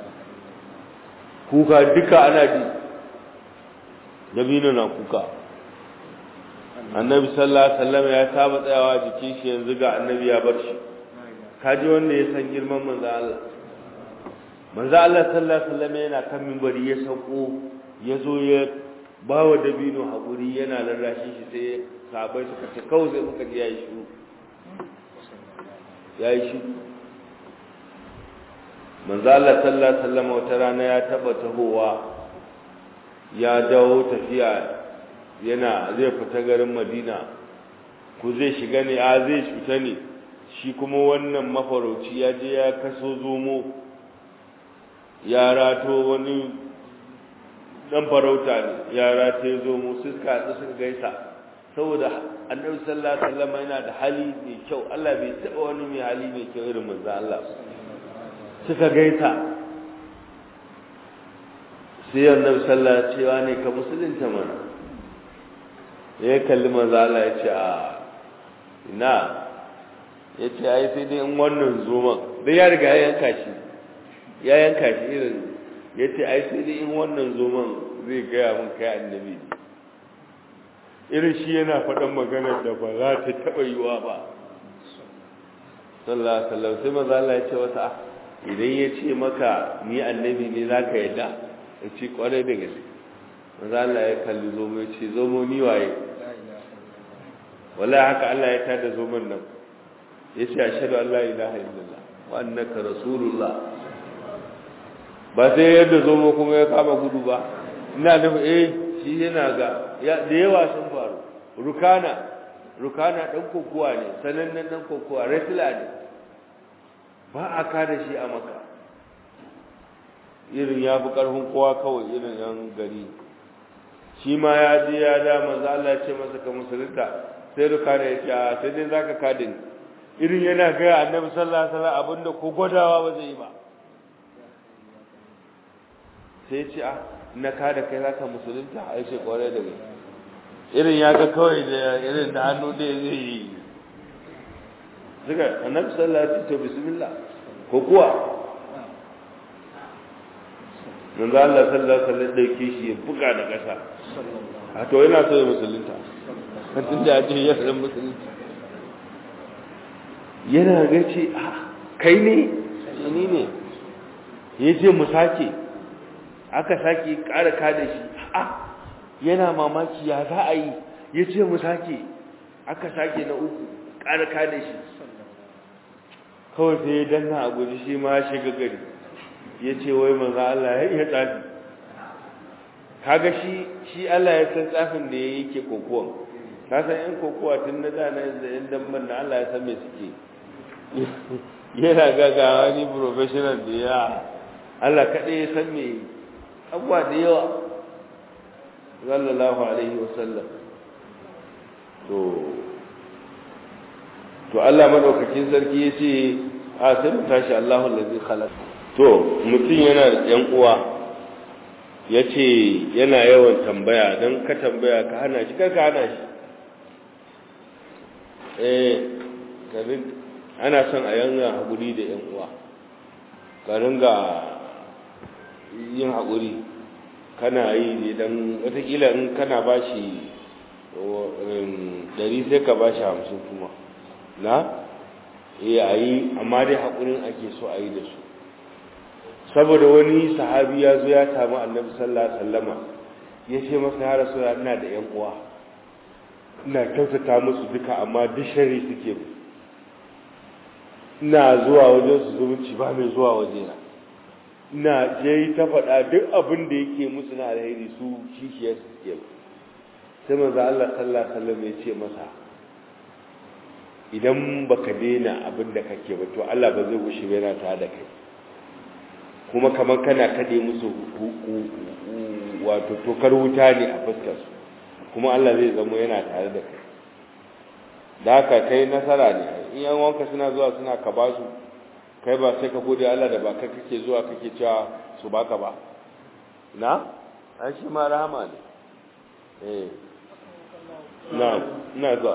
kuka duka ana ji dabino na kuka Annabi sallallahu alaihi wasallam ya saba tsayawa jikin shi yanzu ga Annabi ya bar shi kaji wanda ya san girman manzo Allah manzo Allah sallallahu alaihi wasallam yana kan minbari ya sauko yazo ya bawa dabino hakuri yana rarrashi shi sai sahabbai suka ce kawai sai muka ji yayi shi yayi shi manzo Allah sallallahu alaihi wasallam wata rana ya taba tahowa ya dawo tafiya yana zai fita garin Madina ku zai shiga ne a zai fita ne shi kuma wannan mafarauci ya je ya kaso zomo ya rato wani dan farauta ne ya rato zomo suka haɗu suka gaisa saboda Annabi sallallahu alaihi wasallam yana da hali mai kyau Allah bai taba wani mai hali mai kyau irin manzo Allah suka gaita sai Annabi sallallahu alaihi wasallam ne ka musulunta mana ya kalli manzo Allah ya ce a ina ya ce ai sai dai in wannan zoman dan ya riga ya yanka shi ya yanka shi irin ya ce ai sai dai in wannan zoman zai gaya mun kai annabi irin shi yana faɗan maganar da ba za ta taɓa yiwa ba sallallahu alaihi wasallam sai manzo Allah ya ce wata idan ya ce maka ni annabi ne zaka yadda ya ce kwarai da gaske manzo Allah ya kalli zomo ya ce zomo ni waye wallahi haka Allah ya tada zomon nan ya ce ashhadu an la ilaha illallah wa annaka rasulullah ba sai yadda zomo kuma ya kama gudu ba ina nufi eh shi yana ga da yawa sun faru rukana rukana dan kokowa ne sanannen dan kokowa wrestler ne ba a kada shi a maka irin ya fi karfin kowa kawai irin yan gari shi ma ya je ya da manzo Allah ya ce masa ka musulunta sai rukana ya ce sai dai zaka kada ni irin yana ga annabi sallallahu alaihi wasallam abinda ko gwadawa ba zai yi ba sai ce a na kada kai zaka musulunta ai sai kware da gaske irin ya ga kawai da irin da hannu da zai yi daga annabi sallallahu alaihi wasallam bismillah ko kuwa manzo Allah sallallahu alaihi wasallam dauke shi ya buga da kasa a to ina so ya musulunta kan tunda ya ce ya san musulunta yana ga ce kai ne ni ne ya ce mu sake aka sake ƙara kada shi a yana mamaki ya za a yi ya ce mu sake aka sake na uku ƙara kada shi kawai sai ya danna a guji shi ma shiga gari ya ce wai manzo Allah ya iya tsafi kaga shi shi Allah ya san tsafin da yake kokowa ka san yan kokowa tun na da na yan damban da Allah ya san me suke yana gaga wani professional da ya Allah kaɗai ya san me abuwa da yawa sallallahu alaihi wasallam to to Allah madaukakin sarki ya ce a sai mu tashi Allahu allazi khalaq to mutum yana da yan uwa ya ce yana yawan tambaya don ka tambaya ka hana shi kar ka hana shi eh karin ana son a yanga haƙuri da yan uwa ka ringa yin haƙuri kana yi ne don watakila in kana ba shi ɗari sai ka ba shi hamsin kuma na eh a yi amma dai haƙurin ake so a yi da su saboda wani sahabi ya zo ya samu annabi sallallahu alaihi wasallama ya ce masa ya rasulullah ina da ƴan uwa ina kyautata musu duka amma duk sharri suke mu ina zuwa wajen su zumunci ba mai zuwa wajena ina je ta faɗa duk abin da yake musu na alheri su kishiyar su suke mu sai manzo Allah sallallahu alaihi wasallam ya ce masa idan baka daina abin da kake ba to Allah ba zai gushe ba yana tare da kai kuma kamar kana kade musu wato tokar wuta ne a fuskar su kuma Allah zai zama yana tare da kai da haka kai nasara ne in yan wanka suna zuwa suna ka ba su kai ba sai ka gode Allah da ba kai kake zuwa kake cewa su baka ba na ai shi ma rahama ne eh na na zuwa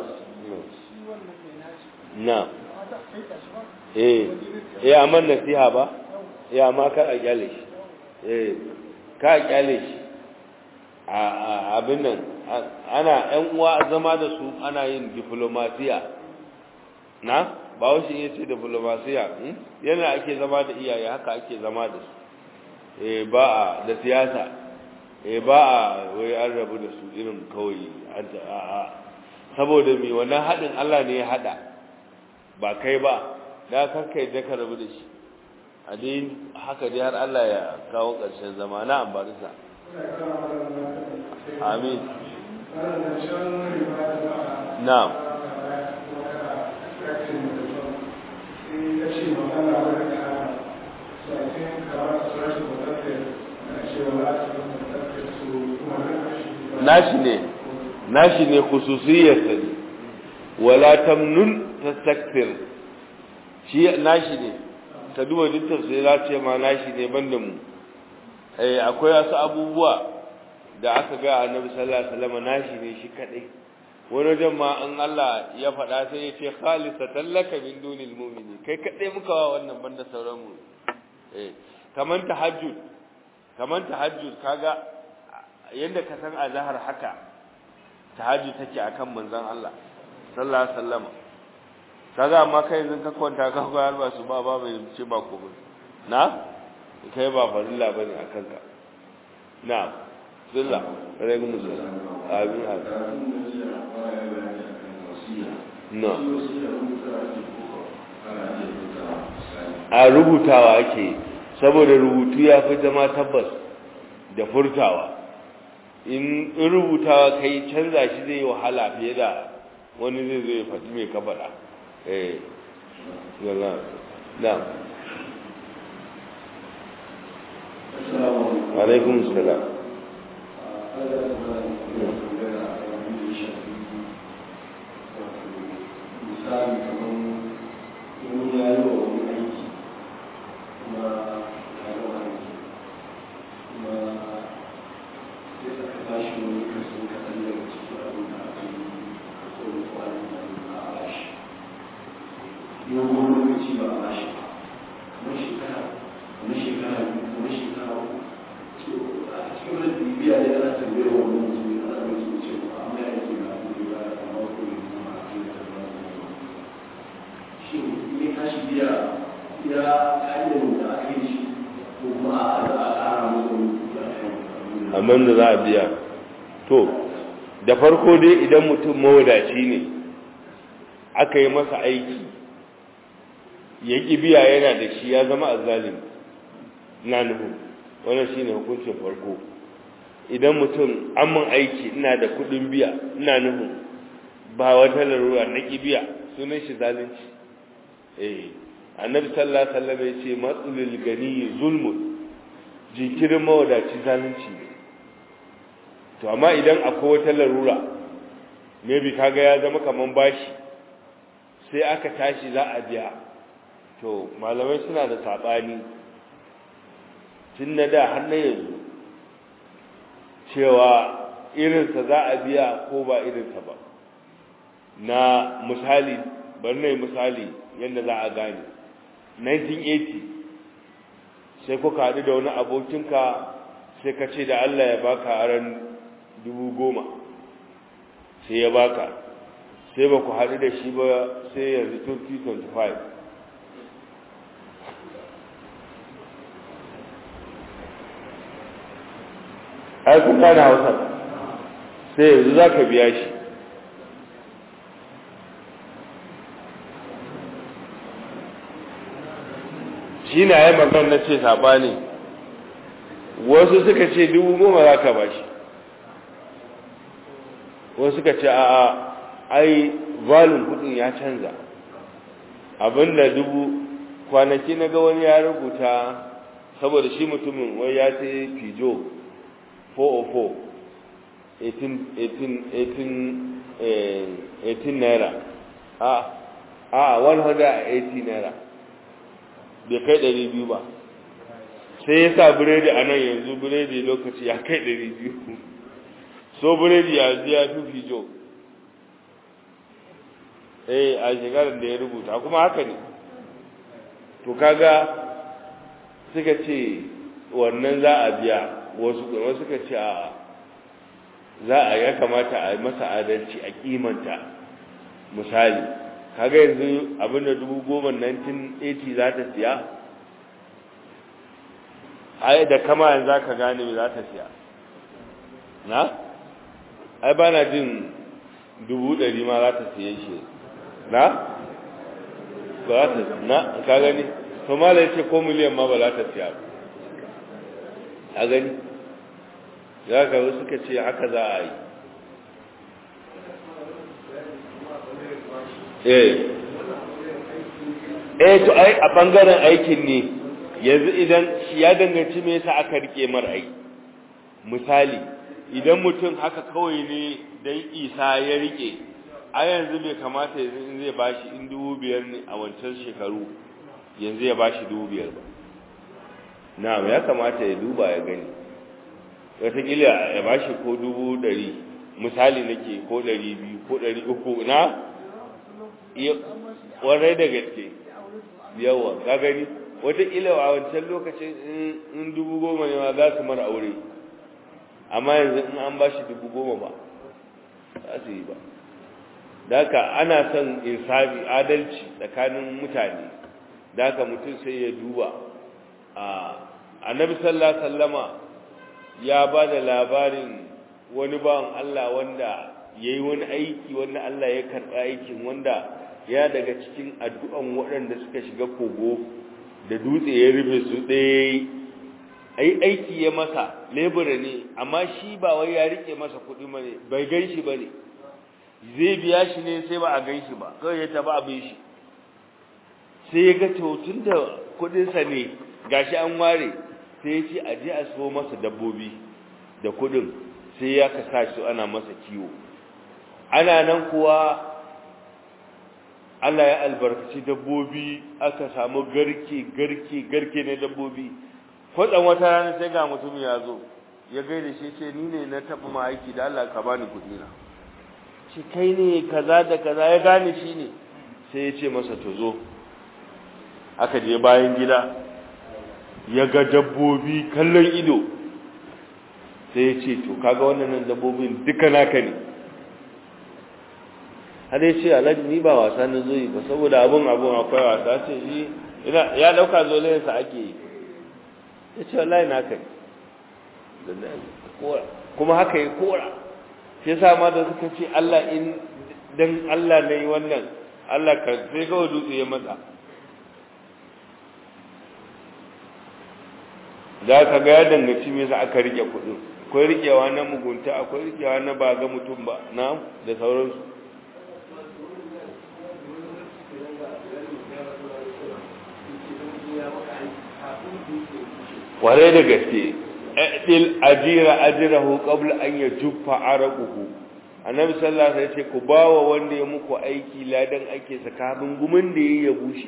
na eh eh amma nasiha ba ya ma kar a kyale shi eh ka a kyale shi a abin nan ana ƴan uwa zama da su ana yin diplomasiya na ba wasu yin ce diplomasiya yana ake zama da iyaye haka ake zama da su eh ba a da siyasa eh ba a wai an rabu da su irin kawai a saboda me wannan hadin Allah ne ya hada ba kai ba da kanka da ka rabu da shi a dai haka dai har Allah ya kawo ƙarshen zama na ambarisa amin na'am nashi ne nashi ne khususiyarsa ne wala tamnun tastakthir shi nashi ne ka duba duk tafsira ce ma nashi ne banda mu eh akwai wasu abubuwa da aka ga Annabi sallallahu alaihi wasallam nashi ne shi kadai wani wajen ma an Allah ya faɗa sai ya ce khalisatan laka min dunil mu'mini kai kadai muka wa wannan banda sauran mu eh kaman tahajjud kaman tahajjud kaga yanda ka san azhar haka tahajjud take akan manzon Allah sallallahu alaihi wasallam kaga amma kai yanzu ka kwanta ka ga har ba su ba ba bai ce ba ko na kai ba farilla bane akan ka na billah alaikum assalam amin no a rubutawa ake saboda rubutu ya fi zama tabbas da furtawa in rubutawa kai canza shi zai yi wahala fiye da wani zai zai faɗi mai ka faɗa eh yalla na'am assalamu alaikum assalam misali kamar in ya yi wa wani aiki kuma ya yi wa aiki kuma sai aka tashi wani kaso kaɗan daga cikin abin da aka yi a tsoron kwanan da a bashi dogon lokaci ba a bashi ba kamar shekara kamar shekara biyu kamar shekara uku a cikin wani bibiya da yana tambayar wani mutum yana da wasu cewa amma ya aiki na abin da ya ba da kamar kuma a cikin shi ƙa'idar da ake shi ko kuma a ƙara musu amma da za a biya to da farko dai idan mutum mawadaci ne aka yi masa aiki ya ƙi biya yana da shi ya zama azzalimi na nuhu wannan shine hukuncin farko idan mutum an mun aiki ina da kuɗin biya ina nuhu ba wata larura na ƙi biya sunan shi zalunci eh annabi sallallahu alaihi wasallam ya ce matsulul gani zulmun jinkirin mawadaci zalunci ne to amma idan akwai wata larura maybe kaga ya zama kaman bashi sai aka tashi za a biya to malamai suna da sabani tun na da har na yanzu cewa irinsa za a biya ko ba irinsa ba na misali bari na yi misali yadda za a gane nineteen eighty sai kuka haɗu da wani abokinka sai ka ce da Allah ya baka aran dubu goma sai ya baka sai ba ku haɗu da shi ba sai yanzu twenty twenty-five ai kun gane hausa sai yanzu za ka biya shi shi na yi magana na ce saɓani wasu suka ce dubu goma za ka ba shi wasu suka ce a'a ai valin kudin ya canza abinda dubu kwanaki na ga wani ya rubuta saboda shi mutumin wai ya ce pijo four oh four eighteen naira a a one hundred eighty naira bai kai ɗari biyu ba sai ya sa biredi a nan yanzu biredi lokaci ya kai ɗari biyu so biredi yanzu ya fi fijo eh a shekarar da ya rubuta kuma haka ne to kaga suka ce wannan za a biya wasu kuma suka ce a za a ya kamata a yi masa adalci a kimanta misali kaga yanzu abinda dubu goma nineteen eighty za ta siya ai da kama yanzu za ka gane me za ta siya na ai ba na jin dubu ɗari ma za ta siye shi na ba za ta na ka gani to ma da ya ce ko miliyan ma ba za ta siya a gani za ka wasu suka ce haka za a yi eh eh to ai a bangaren aikin ne yanzu idan shi ya danganci me yasa aka rike mar ai misali idan mutum haka kawai ne dan isa ya rike a yanzu bai kamata yanzu in zai bashi in dubu biyar ne a wancan shekaru yanzu ya bashi dubu biyar ba na'am ya kamata ya duba ya gani wataƙila ya bashi ko dubu ɗari misali nake ko ɗari biyu ko ɗari uku na warai da gaske yawa ka gani wataƙila a wancan lokacin in dubu goma ne ma za su mara aure amma yanzu in an ba shi dubu goma ba za su yi ba da haka ana son insafi adalci tsakanin mutane da haka mutum sai ya duba a annabi sallallahu alaihi wasallama ya ba da labarin wani bawan Allah wanda ya yi wani aiki wanda Allah ya karɓa aikin wanda ya daga cikin addu'an waɗanda suka shiga kogo da dutse ya rufe su ɗaya ai aiki ya masa lebura ne amma shi ba wai ya rike masa kuɗi ba ne bai gan shi ba ne zai biya shi ne sai ba a gan shi ba kawai ya taba abin shi sai ya ga tun da kuɗinsa ne gashi an ware sai ya ce a je a so masa dabbobi da kuɗin sai ya kasa su ana masa kiwo ana nan kuwa Allah ya albarkaci dabbobi aka samu garke garke garke na dabbobi kwatsan wata rana sai ga mutum ya zo ya gaida shi ce ni ne na taɓa ma aiki da Allah ka bani kuɗi na shi kai ne kaza da kaza ya gane shi ne sai ya ce masa to zo aka je bayan gida ya ga dabbobi kallon ido sai ya ce to kaga wannan dabbobin duka naka ne har ya ce alhaji ni ba wasa na zo yi ba saboda abun abun akwai wasa ce shi ina ya dauka zolensa ake yi ya ce wallahi na kai kuma haka yi kora sai sa ma da suka ce Allah in dan Allah ne wannan Allah ka sai ga dutse ya matsa da ka ga ya dangaci me za aka rike kudin akwai rikewa na mugunta akwai rikewa na ba ga mutum ba na da sauransu kwarai da gaske ɗil ajira ajirahu qabla an yajuffa araquhu annabi sallallahu alaihi wasallam ya ce ku bawa wanda ya muku aiki ladan ake sakabin gumin da yayi ya bushe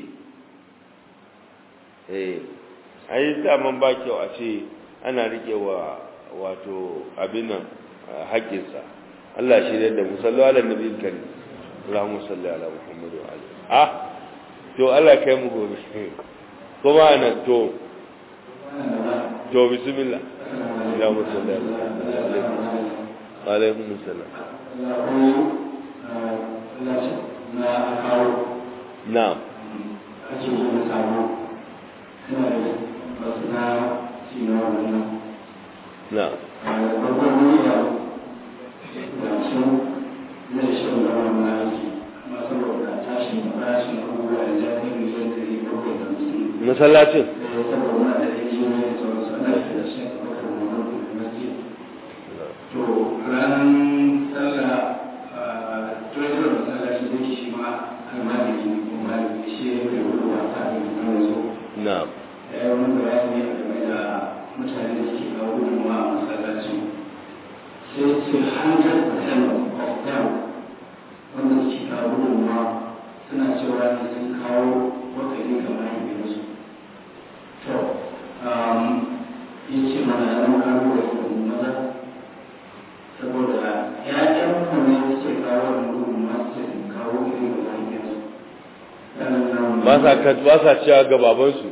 eh ai zaman ba kyau a ce ana rike wa wato abin nan haƙƙinsa Allah shi da musallu ala nabiyil karim Allahumma salli ala Muhammad wa ali ah to Allah kai mu gobe kuma nan to to bismillah Allahumma salli ala wa alaikum assalam na'am na'am masallacin to ranar sallah tuwatar masallaci da shi ma almajiri kuma shi ya kai wani wasa da kuma zo na'am ya yi wani bayani game da mutane da suke kawo gudunmawa a masallaci sai ce hundred percent of them wanda suke kawo gudunmawa suna cewa ne sun kawo wakili kamar yadda musu to ya ce mana ya zama kawo da kuma maza saboda ya'yan kuma suke kawo da gudunmawa su kawo iri da lafiyarsu ba sa ba sa cewa ga babansu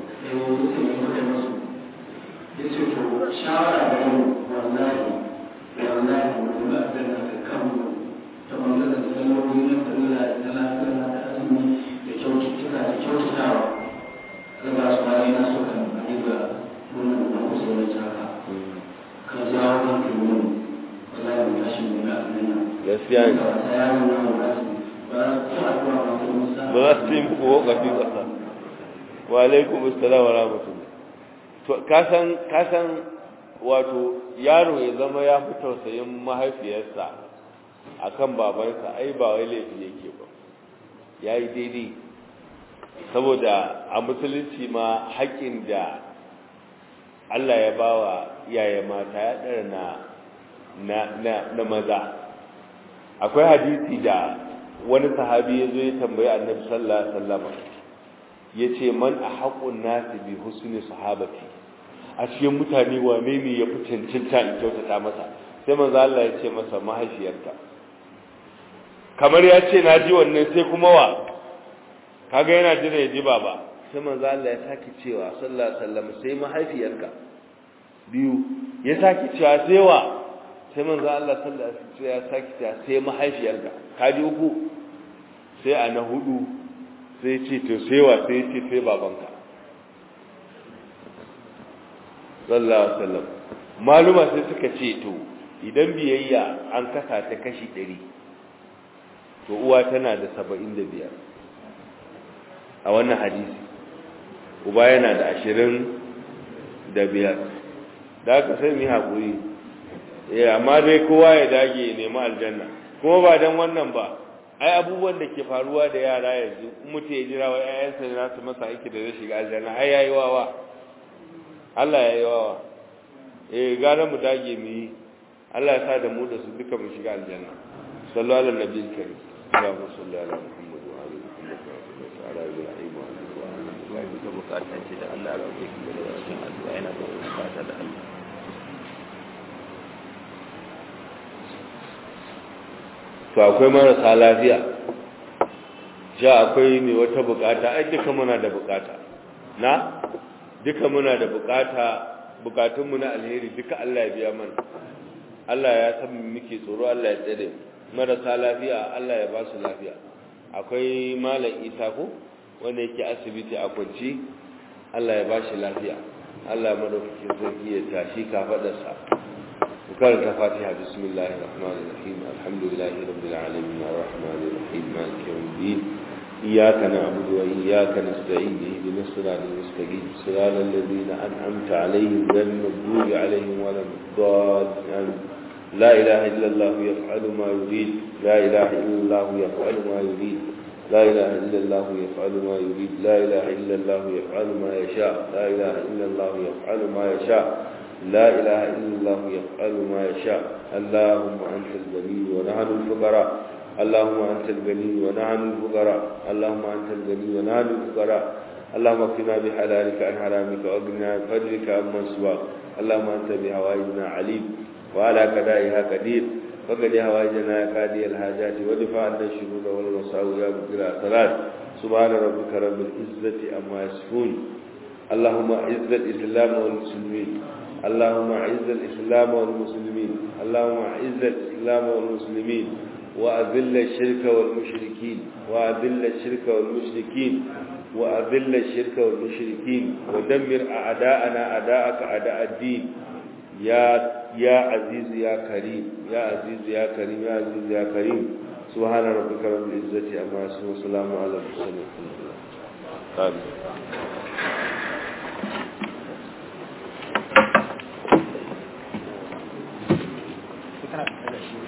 ya ce to shawara da yau wallahi wallahi wani abin da ka kanmu ta ɓangaren salloli na farilla da lafiya da azumi da kyaututtuka da kyautatawa ka ba su hali na so kan a ga wannan da kusa wani jaka ka jawo kan kiwon wallahi mu tashi mu ga abin nan gaskiya ne ba ta yaro na mu ba su ba su addu'a ba su musa ba za su yi muku wakafi ƙasa wa alaikum assalam wa rahmatullah to kasan kasan wato yaro ya zama ya fi tausayin mahaifiyarsa akan babansa ai ba wai laifi yake ba yayi daidai saboda a musulunci ma haƙƙin da Allah ya bawa iyaye mata ya dara na na na, na maza akwai hadisi da wani sahabi ya zo ya tambayi annabi sallallahu alaihi wasallam yace man ahaqun nasi bi husni sahabati a cikin mutane wane ne ya fi cancanta in kyautata masa sai manzo Allah ya ce masa mahaifiyarka kamar ya ce naji wannan sai kuma wa kaga yana jira ya ji baba sai manzo Allah ya saki cewa sallallahu alaihi wasallam sai mahaifiyarka biyu ya saki cewa sai wa sai manzo Allah sallallahu alaihi wasallam ya saki cewa sai mahaifiyarka kaji uku sai a na hudu sai ce to sai wa sai ce sai babanka sallallahu alaihi wasallam maluma sai suka ce to idan biyayya an kasa ta kashi ɗari to uwa tana da saba'in da biyar a wannan hadisi uba yana da ashirin da biyar da aka sai mu haƙuri eh amma dai kowa ya dage ya nemi aljanna kuma ba dan wannan ba ai abubuwan da ke faruwa da yara yanzu in mutum ya jira wa ƴaƴansa ne za su masa aiki da zai shiga aljanna ai yayi wawa Allah yayi wawa eh gara mu dage mu yi Allah ya sa da mu da su duka mu shiga aljanna sallallahu alaihi nabiyil karim Allahumma salli ala Muhammad wa ali Muhammad wa ala ibrahim wa ala alihi wa bukatun ce da Allah ya roƙe ki da cikin addu'a yana da bukata da Allah to akwai marasa lafiya ja akwai ne wata bukata ai duka muna da bukata na duka muna da bukata bukatunmu na alheri duka Allah ya biya mana Allah ya san muke tsoro Allah ya tsare marasa lafiya Allah ya ba su lafiya akwai malam Isa ko wanda yake asibiti a kwanci Allah ya bashi lafiya Allah madaukakin sarki ya tashi kafadarsa karanta fatiha bismillahir rahmanir rahim alhamdulillahi rabbil alamin arrahmanir rahim maliki yawmiddin iyyaka na'budu wa iyyaka nasta'in ihdinas siratal mustaqim siratal ladzina an'amta 'alaihim ghayril maghdubi 'alaihim waladdallin la ilaha illallah yaf'alu ma yurid la ilaha illallah yaf'alu ma yurid لا إله إلا الله يفعل ما يريد لا إله إلا الله يفعل ما يشاء لا إله إلا الله يفعل ما يشاء لا إله إلا الله يفعل ما يشاء اللهم أنت الغني ونحن الفقراء اللهم أنت الغني ونحن الفقراء اللهم أنت الغني ونحن الفقراء اللهم اكفنا بحلالك عن حرامك واغننا بفضلك عمن سواك اللهم أنت بهوائجنا عليم وعلى قضائها قدير فقد هواجنا يا قاضي الحاجات ودفع عنا الشرور والمصائب يا مقدر الثلاث سبحان ربك رب العزة عما يصفون اللهم اعز الإسلام والمسلمين اللهم اعز الإسلام والمسلمين اللهم اعز الإسلام والمسلمين وأذل الشرك والمشركين وأذل الشرك والمشركين وأذل الشرك والمشركين ودمر أعداءنا أعداءك أعداء الدين يا يا عزيز يا كريم يا عزيز يا كريم يا عزيز يا كريم سبحان ربك رب العزة عما يصفون وسلام على المرسلين آمين